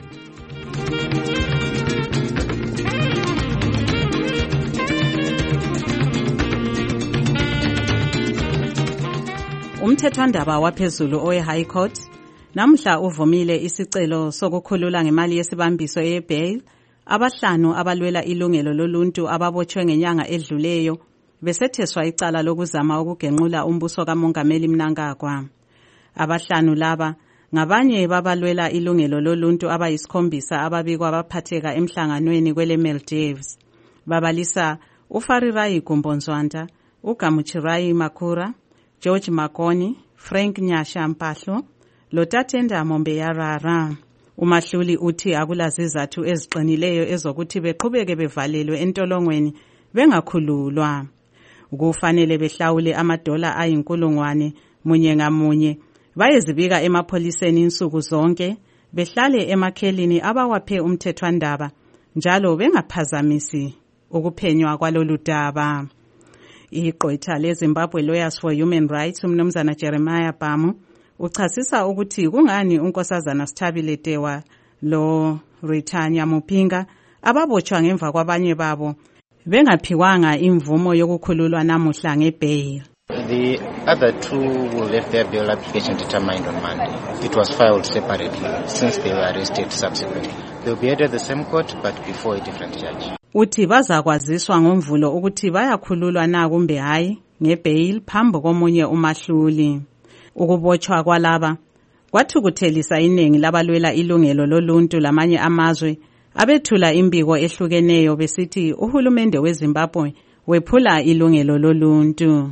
Umthethwandaba waphezulu owe-High Court namhla uvumile isicelo sokukhulula ngemali yesibambiso ye-bail abahlanu abalwela ilungelo loluntu ababotshwe ngenyanga edluleyo besetheswa icala lokuzama ukugenqula umbuso kaMongameli Mnangagwa. Abahlanu laba ngabanye babalwela ilungelo loluntu abayisikhombisa ababikwa baphatheka emhlanganweni kwele Maldives. Babalisa uFarirai Gumbonzwanda, uGamuchirai Makura, George Makoni, Frank Nyasha Mpahlo, Lotatenda Mombeyarara. Umahluli uthi akulazizathu eziqinileyo ezokuthi beqhubeke bevalelwe entolongweni bengakhululwa. Kufanele behlawule amadola ayinkulungwane munye ngamunye, bayezibika emapholiseni insuku zonke, behlale emakhelini abawaphe umthethwandaba njalo bengaphazamisi ukuphenywa kwalolu daba. Iqoqha leZimbabwe Lawyers for Human Rights umnumzana Jeremiah Bamu uchasisa ukuthi kungani unkosazana Sithabile Tewa lo Ritanya Mupinga ababotshwa ngemva kwabanye babo bengaphiwanga imvumo yokukhululwa namuhla ngebail.
The other two will have their bail application determined on Monday. It was filed separately since they were arrested subsequently. They will be heard at the same court but before a different judge.
Uthi bazakwaziswa ngomvulo ukuthi bayakhululwa na kumbe hayi ngebail phambi komunye umahluli. Ukubotshwa kwalaba kwathukuthelisa iningi labalwela ilungelo loluntu lamanye amazwe abethula imbiko ehlukeneyo besithi uhulumende weZimbabwe wephula ilungelo loluntu.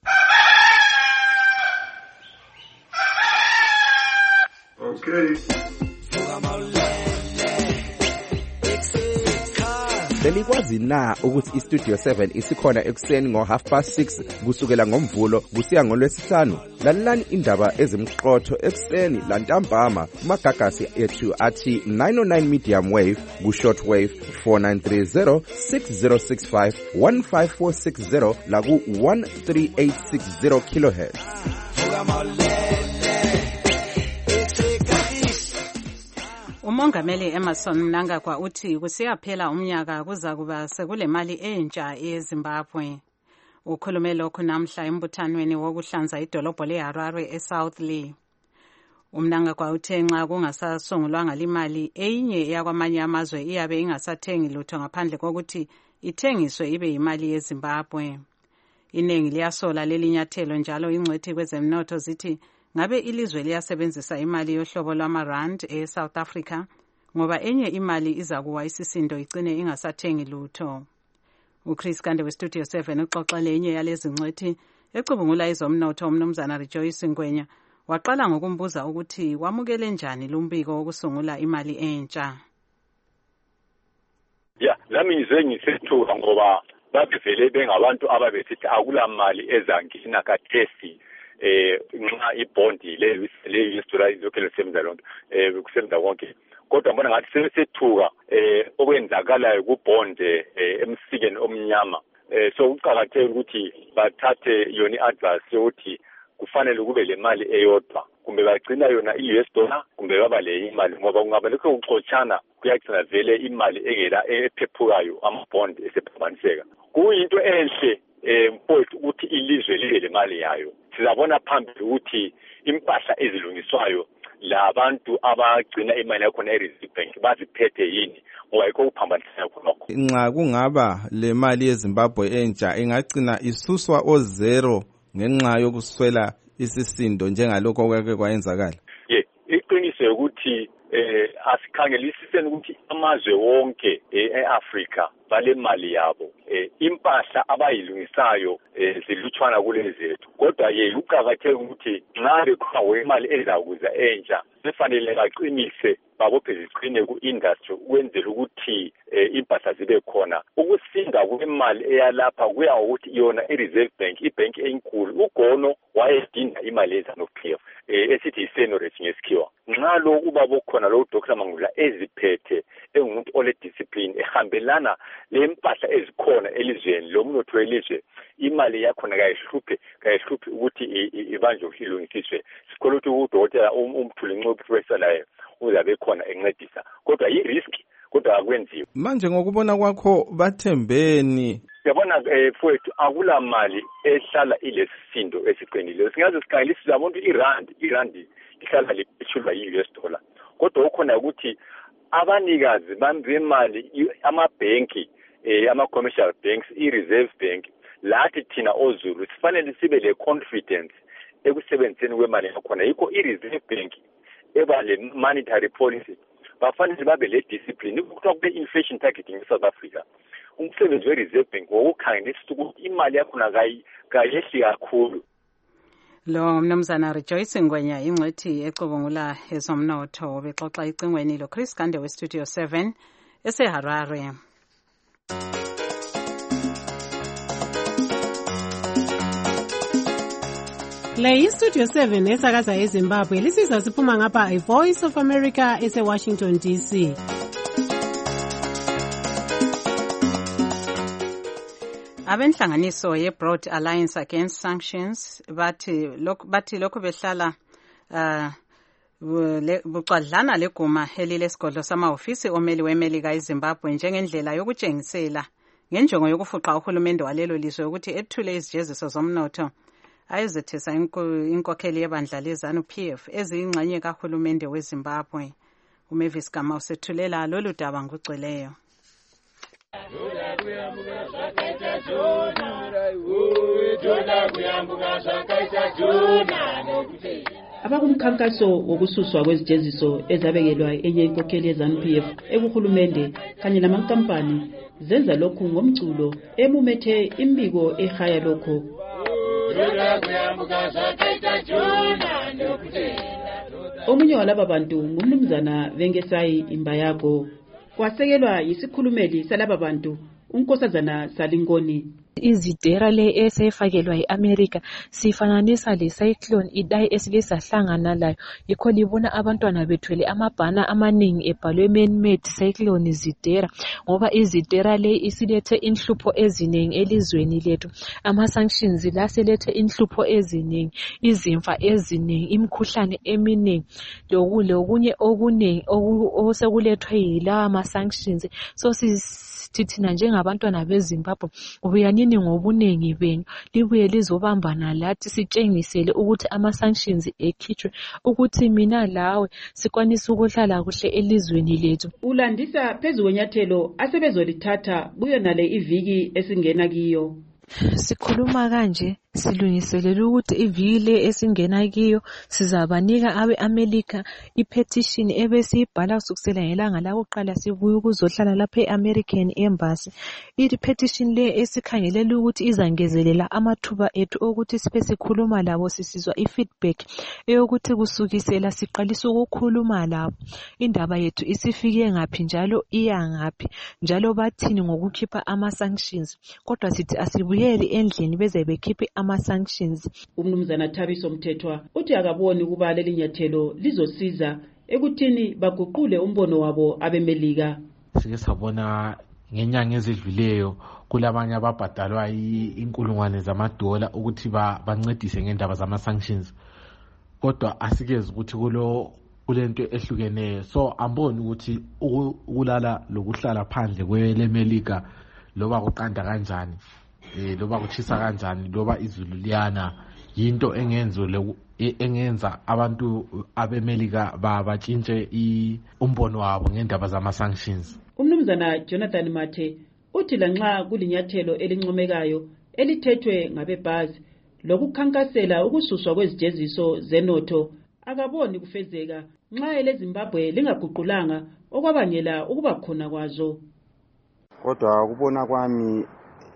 Okay.
Belikwazi na ukuthi iStudio seven isikhona ekuseni ngo half past six kusukela ngomvulo kusiya ngolwesihlanu? Lalelani indaba ezimqotho ekuseni lantambama kumagagasi ethu athi nine oh nine medium wave ku short wave four nine three zero six zero six five one five four six zero la ku one three eight six zero kilohertz.
Umongameli Emerson Mnangagwa uthi kusiyaphela umnyaka kuza kuba sekule mali entsha eZimbabwe. Ukhulume lokhu namhla embuthanweni wokuhlanza idolobho leHarare eSouth Lee. Umnangagwa uthe nxa kungasasungulwanga limali eyinye yakwamanye amazwe iyabe ingasathengi lutho ngaphandle kokuthi ithengiswe ibe yimali yeZimbabwe. Inengi liyasola lelinyathelo njalo ingcwethi kwezemnotho zithi ngabe ilizwe liyasebenzisa imali yohlobo lwamarand eSouth Africa ngoba enye imali izakuwa isisindo igcine ingasathengi lutho. uChris Kande weStudio seven uxoxele enye yalezi ngcwethi ecubungula izomnotho umnumzana Rejoice Ngwenya waqala ngokumbuza ukuthi wamukele njani lumbiko wokusungula imali entsha.
Ya, lami ngize ngisethuka ngoba babevele bengabantu ababesithi akula mali ezangina kathesi eh nxa ibondi le le history lokho semza lonke eh kusemza konke kodwa mbona ngathi sesethuka eh okwenzakalayo kubonde emsikeni omnyama eh so uqhakatheke ukuthi bathathe yoni advice yokuthi kufanele kube le mali eyodwa kumbe bagcina yona i-U S dollar kumbe baba le imali ngoba kungaba lokho ukuxotshana kuyagcina vele imali engela ephephukayo amabond esephambaniseka kuyinto enhle eh mfowethu ukuthi ilizwe libe le mali yayo sizabona phambili ukuthi impahla ezilungiswayo labantu abagcina imali yakho e-Reserve Bank baziphethe yini ngoba yikho kuphambaniseka khonokho.
Nxa kungaba le mali yeZimbabwe entsha ingagcina isuswa o-zero ngenxa yokuswela isisindo njengalokho okwake kwayenzakala.
Ye, iqiniso ukuthi eh asikhangelisiseni ukuthi amazwe wonke eAfrica vale mali yabo eh impahla abayilungisayo zilutshwana kulezethu kodwa ye uqhakatheke ukuthi nxa bekho imali ezakuza entsha kufanele baqinise babophe iziqine ku-industry ukwenzela ukuthi impahla zibe khona ukusinda kwemali eyalapha kuya ukuthi yona i-Reserve Bank ibhenki enkulu ugono wayedinga imali ezano-P F esithi i-Senorate ngesikhiwa nxa lo ubaba okhona lo Doctor Mangula eziphethe engumuntu ole discipline ehambelana lempahla ezikhona elizweni lo mnotho welizwe imali yakhona kayihluphe kayihluphe ukuthi ibanjwe ilungisiswe sikolo ukuthi udokotela umthuli ncophi wesalayo uzabe khona encedisa kodwa i-risk kodwa akwenziwa
manje ngokubona kwakho bathembeni
yabona mfowethu akula mali ehlala ilesisindo esiqinile singaze sikhangelise sizabona irand irand ihlala liphethulwa yi-U S dollar kodwa ukhona ukuthi abanikazi bemali amabhenki eh ama-commercial banks i-Reserve Bank lathi thina ozulu sifanele sibe le confidence ekusebenziseni kwemali yakhona yikho i-Reserve Bank eba le monetary policy bafanele babe le discipline ukuthiwa kube inflation targeting eSouth Africa umsebenzi we-Reserve Bank wokukhangelisa ukuthi imali yakhona kayehli kakhulu.
Lo mnumzana Rejoice Ngwenya ingcwethi ecubungula ezomnotho bexoxa icingweni lo Chris Kande weStudio seven eseHarare.
Le iStudio seven esakaza eZimbabwe lisizwa siphuma ngapha iVoice of America eseWashington D C.
Abenhlanganiso ye-Broad Alliance Against Sanctions bathi lokho bathi lokho behlala uh bucwadlana leguma elilesigodlo samahofisi omeli weMelika eZimbabwe njengendlela yokutshengisela ngenjongo yokufuqa uhulumende walelo lizwe ukuthi ethule izijeziso zomnotho ayezethesa inkokheli yebandla leZANU-P F eziyingxenye kahulumende weZimbabwe. uMavis Gama usethulela lolu daba ngugcweleyo.
Abakumkhankaso wokususwa kwezijeziso ezabekelwa enye inkokheli yeZANU-P F ekuhulumende kanye namankampani zenza lokhu ngomculo emumethe imbiko ehaya lokho. Omunye walaba bantu ngumnumzana Vengesayi Imbayako kwasekelwa yisikhulumeli salaba bantu unkosazana Salingoni.
Izidera le esefakelwa yi-America sifananisa le cyclone Idai esile sahlangana layo, yikho libona abantwana bethwele amabhana amaningi ebhalwe man-made cyclone Zidera, ngoba izidera le isilethe inhlupho eziningi elizweni lethu. Ama-sanctions la selethe inhlupho eziningi, izimfa eziningi, imikhuhlane eminingi, lokunye okuningi osekulethwe yilawa ma-sanctions. So sithi thina njengabantwana beZimbabwe, ubuyanini ngobunengi benu libuye lizobambana lathi sitshengisele ukuthi ama-sanctions ekhitshwe, ukuthi mina lawe sikwanisa ukuhlala kuhle elizweni lethu.
Ulandisa phezu kwenyathelo asebezolithatha kuyonale iviki esingena kiyo.
Sikhuluma kanje silungiselela ukuthi iviki le esingena kiyo sizabanika abe-America i-petition ebesiyibhala kusukisela ngelanga lakuqala sibuye ukuzohlala lapha e-American Embassy. I-petition le esikhangelela ukuthi izangezelela amathuba ethu okuthi sibe sikhuluma labo sisizwa i-feedback eyokuthi kusukisela siqalisa ukukhuluma labo indaba yethu isifike ngaphi njalo iya ngaphi njalo bathini ngokukhipha ama-sanctions, kodwa sithi asibuyeli endlini beze bekhiphe ama-sanctions.
Umnumzana Thabiso Mthethwa uthi akaboni ukuba leli nyathelo lizosiza ekuthini baguqule umbono wabo abemelika.
Sike sabona ngenyanga ezidluleyo kulabanye ababhadalwa inkulungwane zamadola ukuthi bancedise ngendaba zama-sanctions, kodwa asikezi ukuthi kulo kulento ehlukeneyo. So amboni ukuthi ukulala lokuhlala phandle kwelemelika loba kuqanda kanjani, eh loba kuchisa kanjani, loba izulu liyana, yinto engenzo engenza abantu abemelika babatshintshe umbono wabo ngendaba zama-sanctions.
Umnumzana Jonathan Mathe uthi lanxa kulinyathelo elincomekayo elithethwe ngabebhazi lokukhankasela ukususwa kwezijeziso zenotho, akaboni kufezeka nxa eleZimbabwe lingaguqulanga okwabangela ukuba khona kwazo.
Kodwa ukubona kwami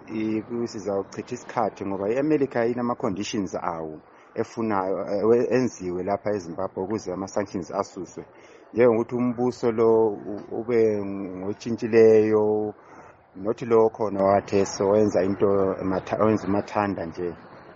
kusiza ukuchitha isikhathi ngoba i-America inama-conditions awo efunayo enziwe lapha eZimbabwe ukuze ama-sanctions asuswe, njengokuthi umbuso lo ube ngotshintshileyo, nothi lo khona watheso wenza into wenza umathanda nje.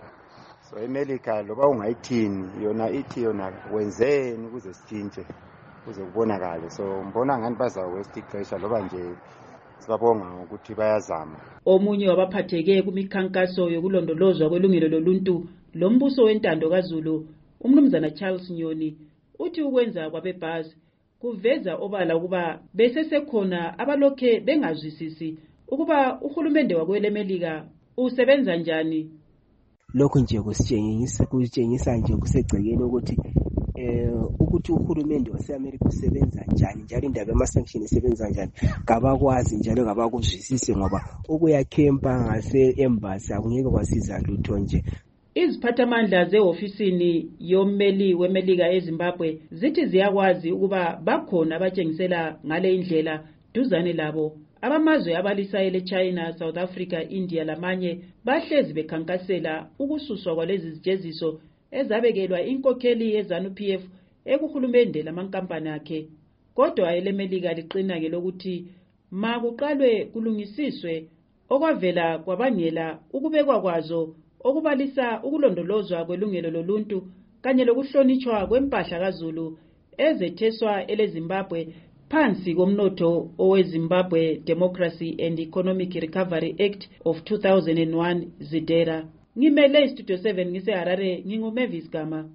So i-America loba ungayithini yona ithi yona wenzeni ukuze sitshintshe kuze kubonakale. So mbona ngani bazawesta ixesha loba nje sibabonga ukuthi bayazama.
Omunye wabaphatheke kumikhankaso yokulondolozwa kwelungelo loluntu lombuso wentando kaZulu, umnumzana Charles Nyoni, uthi ukwenza kwabebhazi kuveza obala ukuba besesekhona abalokhe bengazwisisi ukuba uhulumende wakwelemelika usebenza njani.
Lokho nje kusitshengisa kusitshengisa nje kusegcekeni ukuthi eh ukuthi uhulumende waseAmerica usebenza njani njalo indaba yama-sanctions isebenza njani kabakwazi njalo kabakuzwisisi, ngoba ukuyakhempa ngase-embassy akungeke kwasiza lutho nje.
Iziphathamandla ze-ofisini yommeli wemelika eZimbabwe zithi ziyakwazi ukuba bakhona abatshengisela ngale indlela duzane labo. Abamazwe abalisayo leChina, South Africa, India lamanye bahlezi bekhankasela ukususwa kwalezi zijeziso ezabekelwa inkokheli yeZANU-P F ekuhulumende lamankampani akhe. Kodwa elemelika liqina ngelokuthi ma kuqalwe kulungisiswe okwavela kwabangela ukubekwa kwazo okubalisa ukulondolozwa kwelungelo loluntu kanye lokuhlonitshwa kwempahla kaZulu ezetheswa eleZimbabwe phansi komnotho oweZimbabwe Democracy and Economic Recovery Act of two thousand one Zidera. Ngimele Studio seven ngiseHarare, nginguMavis Gama.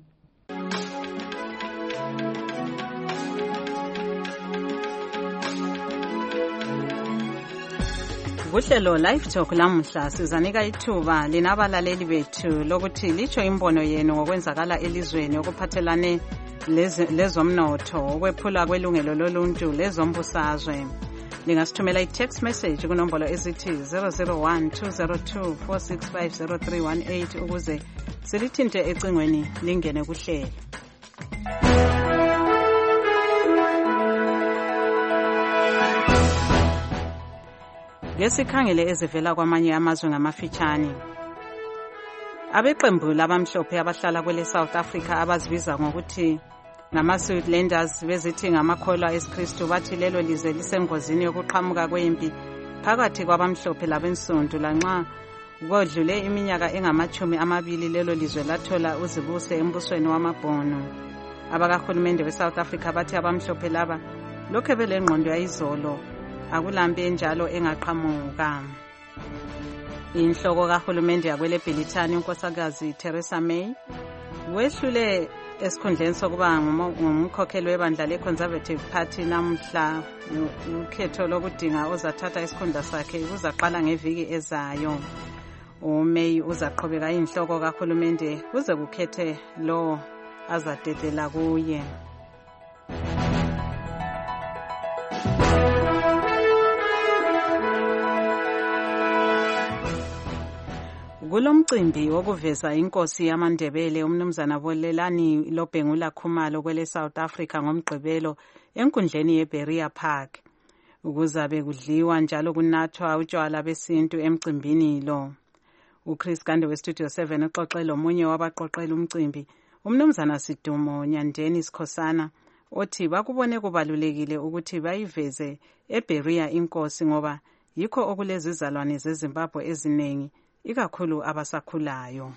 Kuhlelo Live Talk lamuhla sizanika ithuba linabalaleli bethu lokuthi licho imbono yenu ngokwenzakala elizweni okuphathelane lezomnotho, okwephula kwelungelo loluntu lezombusazwe. Lingasithumela i-text message kunombolo ezithi zero zero one two zero two four six five zero three one eight ukuze silithinte ecingweni lingene kuhlelo. Ngesikhangele ezivela kwamanye amazwe ngamafitshane. Abeqembu labamhlophe abahlala kwele South Africa abazibiza ngokuthi ngama-Switzerlanders bezithi ngamakholwa esikristu bathi lelo lizwe lisengozini yokuqhamuka kwempi phakathi kwabamhlophe labensundu lanxa Kodlule iminyaka engamachumi amabili lelo lizwe lathola uzibuse embusweni wamabhono. Abakahulumende we-South Africa bathi abamhlophe laba lokhu belengqondo yayizolo akulambe enjalo engaqhamuka. Inhloko kahulumende yakwele Bhilithani unkosikazi Theresa May wehlule esikhundleni sokuba ngumkhokheli webandla le-Conservative Party namhla. Ukhetho lokudinga ozathatha isikhundla sakhe kuzaqala ngeviki ezayo. uMay uzaqhubeka inhloko kahulumende kuze kukhethe lo azatetela kuye. Kulomcimbi wokuveza inkosi yamaNdebele umnumzana Bolelani Lobhengula Khumalo kwele South Africa ngomgqibelo enkundleni yeBeria Park. Ukuzabe kudliwa njalo kunathwa utshwala besintu emcimbini lo. uChris Gande weStudio seven uxoxela omunye wabaqoqela umcimbi umnumzana Sidumo Nyandeni Sikhosana othi bakubone kubalulekile ukuthi bayiveze eBeria inkosi ngoba yikho okulezizalwane zeZimbabwe eziningi ikakhulu abasakhulayo.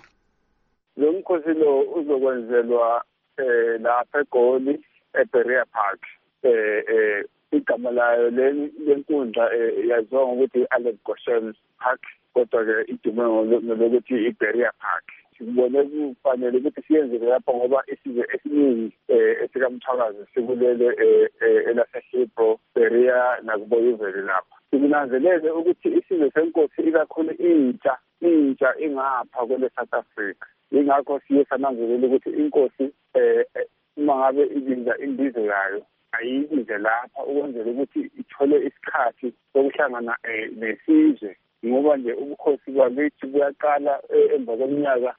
Lo mkhosi lo uzokwenzelwa eh lapha eGoli eBeria Park. Eh eh igama layo lenkundla yaziwa ngokuthi Alec Goshen Park kodwa ke idume ngokuthi iBeria Park. Sibone kufanele ukuthi siyenze lapho ngoba isizwe esiningi esikamthakazi sikulele elaseHebro Beria nakuboyivele lapha. Sikunanzelele ukuthi isizwe senkosi ikakhulu intsha intsha ingapha kwele South Africa. Ingakho siye sananzelela ukuthi inkosi eh uma ngabe izinza imbizo yayo ayibize lapha ukwenzela ukuthi ithole isikhathi sokuhlangana nesizwe ngoba nje ubukhosi bakithi buyaqala emva kweminyaka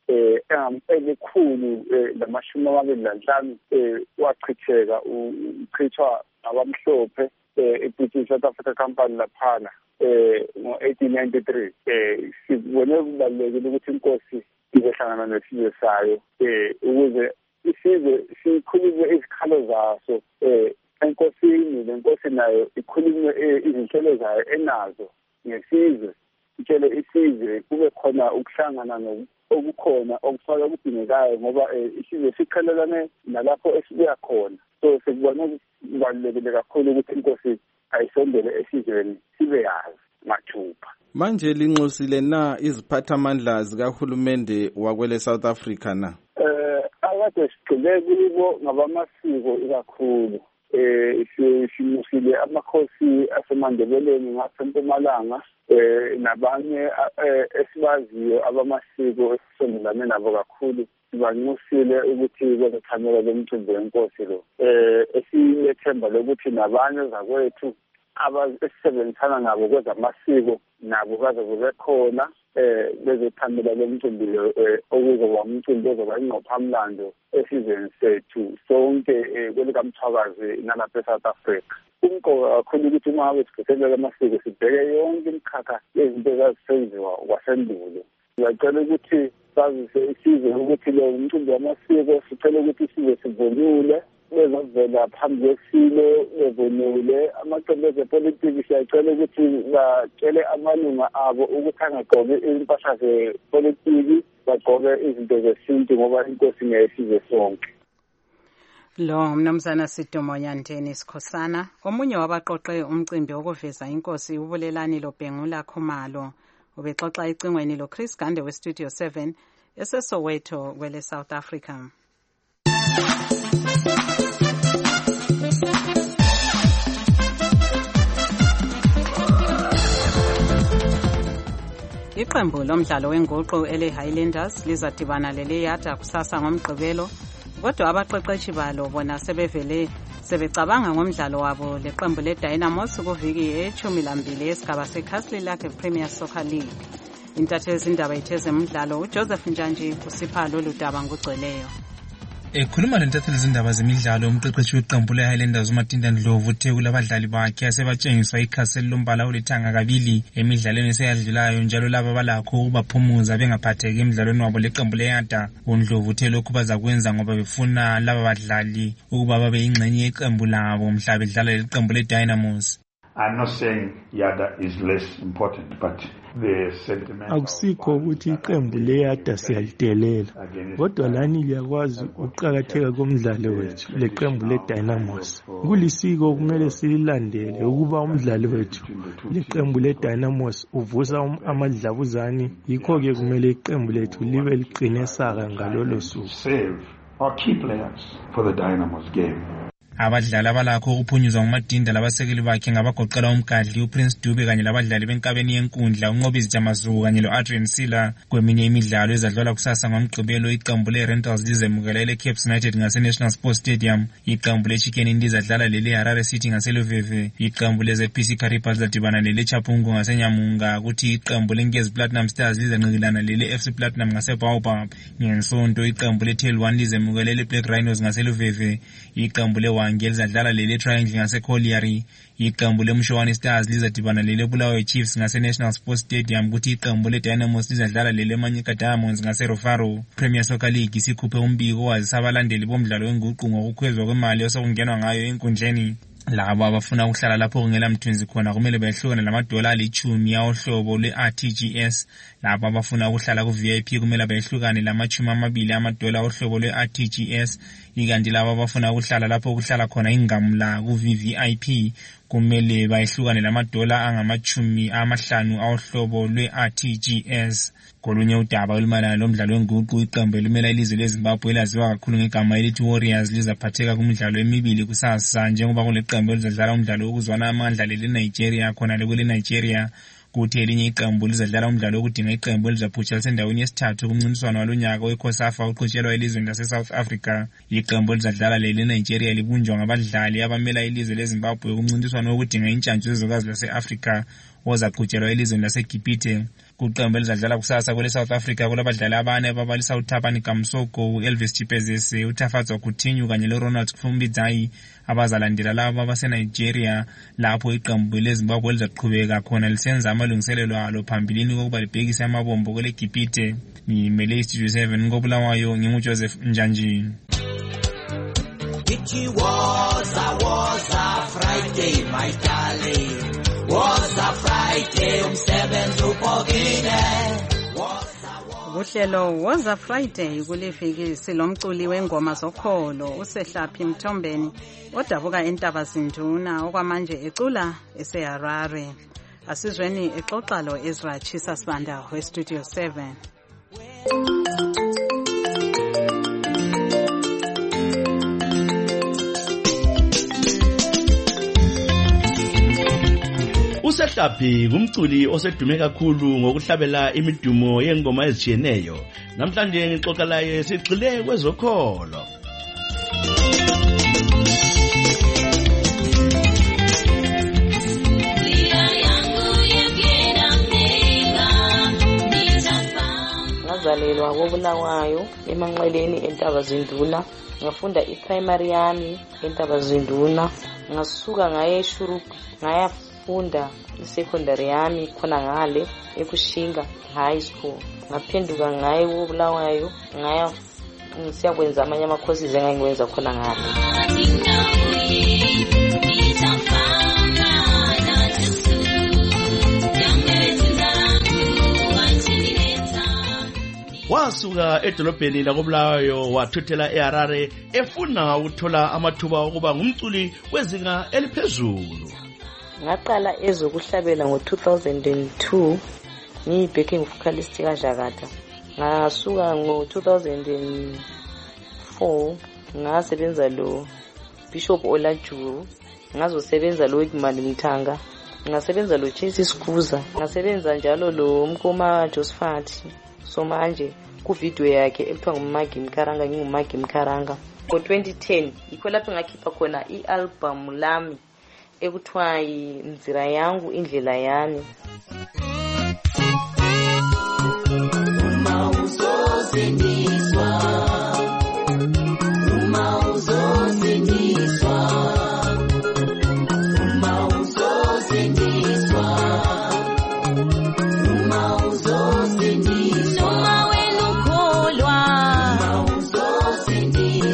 engamikhulu lamashumi amabili nanhlanu wachitheka uchithwa abamhlophe eBritish South Africa Company laphana ngo eighteen ninety-three. Sibone kubalulekile ukuthi inkosi ibehlangana nesizwe sayo ukuze isizwe sikhulume izikhalo zaso enkosini. Lenkosi nayo ikhulume izinhlelo zayo enazo ngesizwe, itshele isizwe kube khona ukuhlangana okukhona okufaka okudingekayo ngoba isizwe siqhelelane nalapho esibuya khona. So sikubona kubalulekile kakhulu ukuthi inkosi ayisondele esizweni sibe yazi mathupha.
Manje linxusile na iziphathamandla zikahulumende wakwele South Africa na?
Eh akade sigcile kubo ngabamasiko ikakhulu. Eh simusile amakhosi asemandebeleni ngasempumalanga eh nabanye esibaziyo abamasiko esisondelane nabo kakhulu. Sibanxusile ukuthi bezothamela lomcimbi wenkosi lo. Eh esiyethemba lokuthi nabanye zakwethu abasebenzisana nabo kwezamasiko nabo bazobe khona eh bezothamela lomcimbi lo okuzoba umcimbi ozoba ingqophamlando esizweni sethu sonke kwelikamthwakazi nalapha eSouth Africa. Umqoka kakhulu ukuthi uma ngabe sikhethelele amasiko sibheke yonke imikhakha yezinto ezazisenziwa kwasendulo. Ngiyacela ukuthi bazise isizwe ukuthi lo umcimbi wamasiko sicela ukuthi isizwe sivunule bezovela phambi kwesilo bevunule. Amaqembu ezepolitiki siyacela ukuthi batshele amalunga abo ukuthi angagqoki impahla zepolitiki bagqoke izinto zesintu ngoba inkosi ngeyesizwe sonke.
Lo mnumzana Sidumo Nyandeni Sikhosana omunye wabaqoqe umcimbi wokuveza inkosi uBulelani Lobhengula Khumalo ubexoxa icingweni lo Chris Gande weStudio seven eseSoweto kwele South Africa. Iqembu lomdlalo wenguqu ele Highlanders lizadibana lele Yata kusasa ngomgqibelo kodwa abaqeqeshi balo bona sebevele sebecabanga ngomdlalo wabo leqembu leDynamos kuviki echumi lambili esigaba seCastle Lake Premier Soccer League. Intatheli zindaba itheze umdlalo uJoseph Njanji usipha lolu daba ngugcweleyo.
Ekhuluma lentatheli zindaba zemidlalo umqeqeshi weqembu leHighlanders uMatinda Ndlovu uthe kulabadlali bakhe asebatshengiswa ikhaseli lombala olithanga kabili emidlalweni eseyadlulayo njalo laba balakho ukubaphumuza bengaphatheki emidlalweni wabo leqembu leYata. uNdlovu uthe lokhu bazakwenza ngoba befuna laba badlali ukuba babe ingxenye yeqembu labo mhla bedlala leqembu leDynamos.
I'm not saying Yada is less important, but the sentiment.
Akusikho ukuthi iqembu leYada siyalidelela, kodwa lani liyakwazi ukuqhakatheka komdlalo wethu leqembu leDynamos. Kulisiko kumele sililandele ukuba umdlalo wethu leqembu leDynamos uvusa amadlabuzane, yikho ke kumele iqembu lethu libe liqine saka ngalolo suku.
Save our key players for the Dynamos game.
Abadlali abalakho ukuphunyuzwa nguMadinda labasekeli bakhe ngabagoqela umgadli uPrince Dube kanye labadlali benkabeni yenkundla uNqobisi Jamazu kanye loAdrian Sila. Kweminye imidlalo ezadlala kusasa ngomgqibelo iqembu leRentals lizemukela leCapes United ngaseNational Sports Stadium, iqembu leChicken Indies adlala leleHarare City ngaseLuveve, iqembu leZP C Caripas ladibana leleChapungu ngaseNyamunga, kuthi iqembu leNkezi Platinum Stars lizanqikilana leleF C Platinum ngaseBaobab. Ngensonto iqembu leTail One lizemukela leBlack Rhinos ngaseLuveve, iqembu le ngezadlala lele Triangle ngaseCollieri, iqembu leMshowani Stars lizadibana lele Bulawayo Chiefs ngaseNational Sports Stadium, kuthi iqembu leDynamos lizadlala lele Manyika Diamonds ngaseRofaro. Premier Soccer League isikhuphe umbiko wazisa abalandeli bomdlalo wenguqu ngokukhwezwa kwemali osokungenwa ngayo enkundleni. Labo abafuna ukuhlala lapho kungela mthunzi khona kumele bayehlukane lamadola alichumi awehlobo lwe-R T G S. Labo abafuna ukuhlala ku-V I P kumele bayehlukane lamachumi amabili amadola ohlobo lwe-R T G S. Ikanti labo abafuna ukuhlala lapho kuhlala khona ingamla ku-V V I P kumele bayehlukane lamadola angamachumi amahlanu awehlobo lwe-R T G S. Kolunye udaba olumayelana lomdlalo wenguqu, iqembu elimela ilizwe leZimbabwe elaziwa kakhulu ngegama elithi Warriors lizaphatheka kumidlalo emibili kusasa, njengoba kuleqembu elizadlala umdlalo wokuzwana amandla leleNigeria khona lekule Nigeria, kuthi elinye iqembu lizadlala umdlalo wokudinga iqembu elizaphutsha lisendaweni yesithathu kumncintiswano walonyaka weCOSAFA oqhutshelwa elizweni laseSouth Africa. Iqembu elizadlala leleNigeria libunjwa ngabadlali abamela ilizwe leZimbabwe kumncintiswano wokudinga intshantshu zezokazi lase-Africa ozaqhutshelwa elizweni laseGibhithe. Kuqembu elizadlala kusasa kwele South Africa kulabadlali abane ababalisa uThabani Kamsoko, uElvis Chipezese, uThafatswa Coutinho kanye loRonald Kufumbidzai abazalandela labo abaseNigeria, lapho iqembu leZimbabwe lizaqhubeka khona lisenza amalungiselelo alo phambilini kokuba libhekise amabombo kwele Gibhithe. Ngimele Studio seven ngoBulawayo, nginguJoseph Njanji.
It was a was a Friday, my darling. Was a Friday, umsebenzi upokile.
Uhlelo was a Friday kulifikisi lomculi wengoma zokholo uSehlaphi Mthombeni odabuka eNtabazinduna okwamanje ecula eseHarare. Asizweni exoxa lo Ezra Chisa Sibanda weStudio seven.
uSehlaphi ngumculi osedume kakhulu ngokuhlabela imidumo yengoma ezitshiyeneyo. Namhlanje ngixoxa laye sigxile kwezokholo.
Ngazalelwa koBulawayo emanqeleni eNtabazinduna, ngafunda iprimary yami eNtabazinduna, ngasuka ngaye eShurup ngaya funda isecondary yami khona ngale ekushinga high school, ngaphenduka ngaye koBulawayo ngaya ngisiyakwenza amanye amacourses engangikwenza khona ngale.
Wasuka edolobheni lakoBulawayo wathuthela eHarare efuna ukuthola amathuba okuba ngumculi wezinga eliphezulu.
Ngaqala ezokuhlabela ngo two thousand two ngiyi-backing vocalist kaJakata. Ngasuka ngo two thousand four ngasebenza lo Bishop Olajuru, ngazosebenza lo Wigman Mthanga, ngasebenza lo Chase Skuza, ngasebenza njalo lo Mkoma Josephat. So manje ku video yakhe ekuthiwa nguMagi Mkaranga, ngingumagi Mkaranga. Ngo twenty ten yikho lapho ngakhipha khona i-album lami ekuthiwa Inzira Yangu Indlela Yami.
Uma uzozindiswa, uma uzozindiswa, uma uzozindiswa, uma uzozindiswa, uma wenukholwa, uma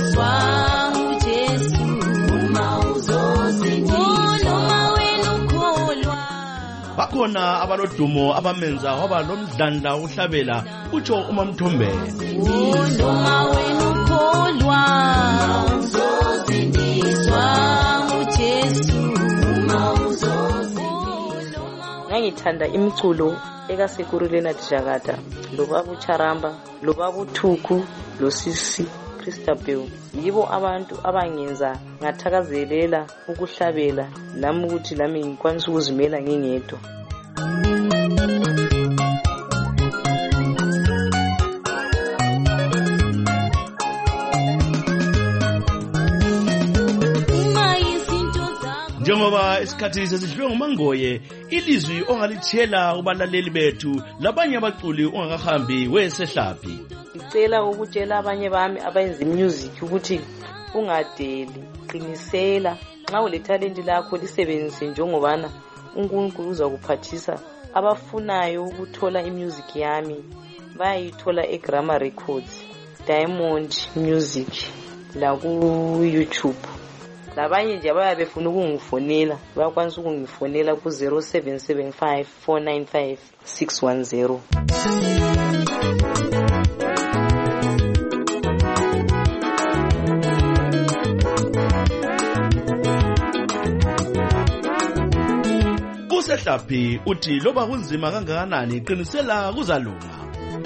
uzozindiswa, uJesu, uma uzozindiswa.
bakhona abalodumo abamenza waba lomdlandla wokuhlabela utsho uMamthombeni.
Noma wena ukholwa uzozindiswa uJesu
ngangithanda imiculo ekaSekurulena Jakata loBaba Charamba loBaba Thuku loSisi Christabel. Yibo abantu abangenza ngathakazelela ukuhlabela nami ukuthi nami ngikwanisa ukuzimela ngingedwa.
Njengoba isikhathi sesidliwe nguMangoye, ilizwi ongalithela kubalaleli bethu labanye abaculi ungakahambi wesehlaphi.
Ngicela ukutshela abanye bami abayenza music ukuthi ungadeli, qinisela. Nxa ulethalenti lakho lisebenzise njengobana uNkulunkulu uzakuphathisa. Abafunayo ukuthola imusic yami bayayithola eGrammar Records, Diamond Music la ku YouTube. Labanye nje abayabe befuna ukungifonela bayakwanisa ukungifonela ku zero seven seven five four nine five six one zero.
Kusehlaphi uthi loba kunzima kangakanani qinisela kuzalunga.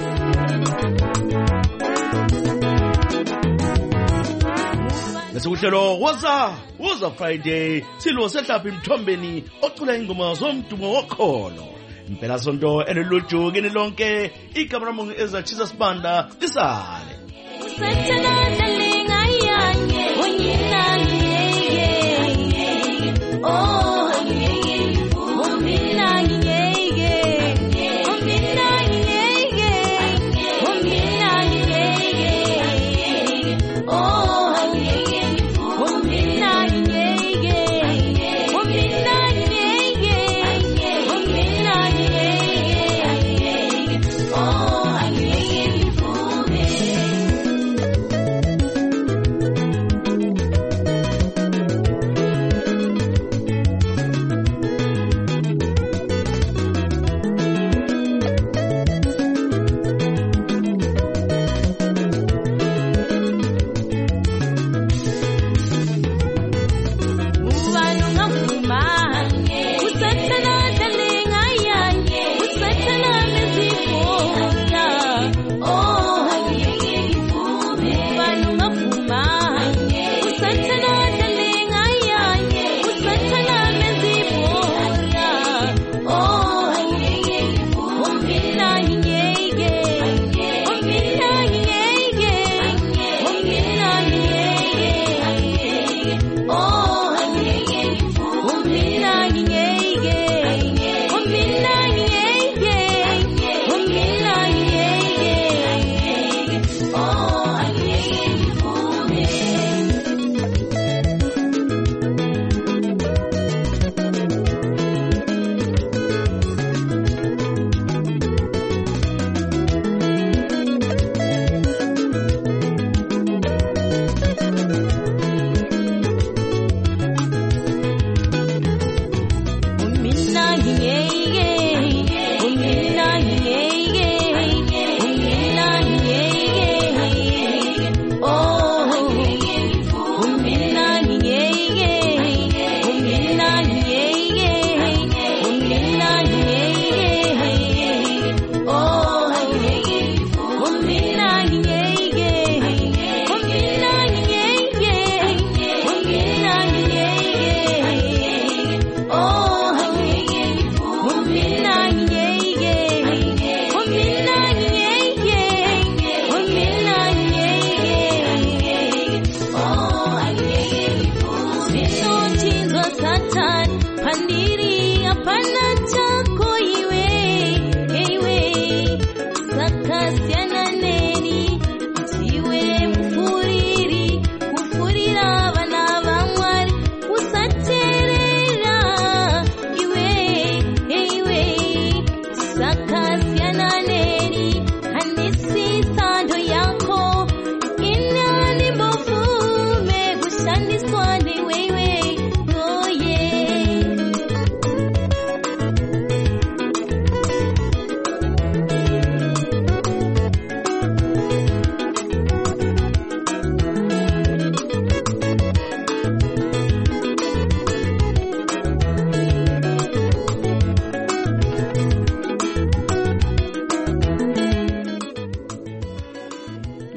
Lesikuhlelo woza woza Friday silo sehlaphi Mthombeni ocula ingoma zomdumo wokholo. Impela sonto eluluju kini lonke ikameramongi ezachisa sibanda lisale.
Oh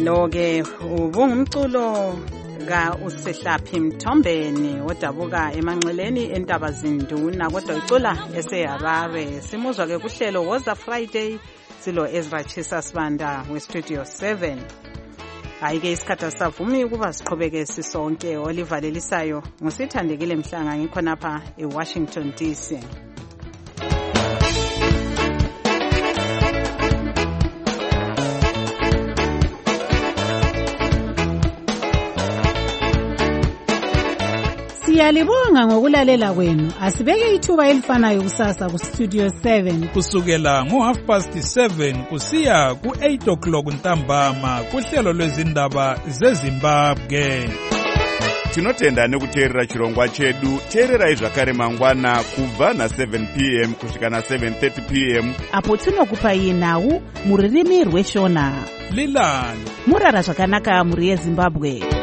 lo-ke ubungumculo ka-Usihlaphi Mthombeni odabuka emanxeleni entaba zinduna kodwa icula eseHarare. Simuzwa-ke kuhlelo Woza Friday silo Ezra Chisa Sibanda we-Studio seven. Hayi-ke isikhathi asavumi ukuba siqhubeke sisonke. Olivalelisayo ngusithandekile Mhlanga ngikhonapha eWashington D C.
Siyalibonga ngokulalela kwenu. Asibeke ithuba elifanayo kusasa ku Studio seven
kusukela ngo half past seven kusiya ku eight o'clock ntambama kuhlelo lwezindaba zeZimbabwe.
Tinotenda nekuteerera chirongwa chedu. Teererai zvakare mangwana kubva na seven p m kusvika na seven thirty p m
apo tinokupai nhau muririmi rweshona.
Lilani
murara zvakanaka muri yeZimbabwe.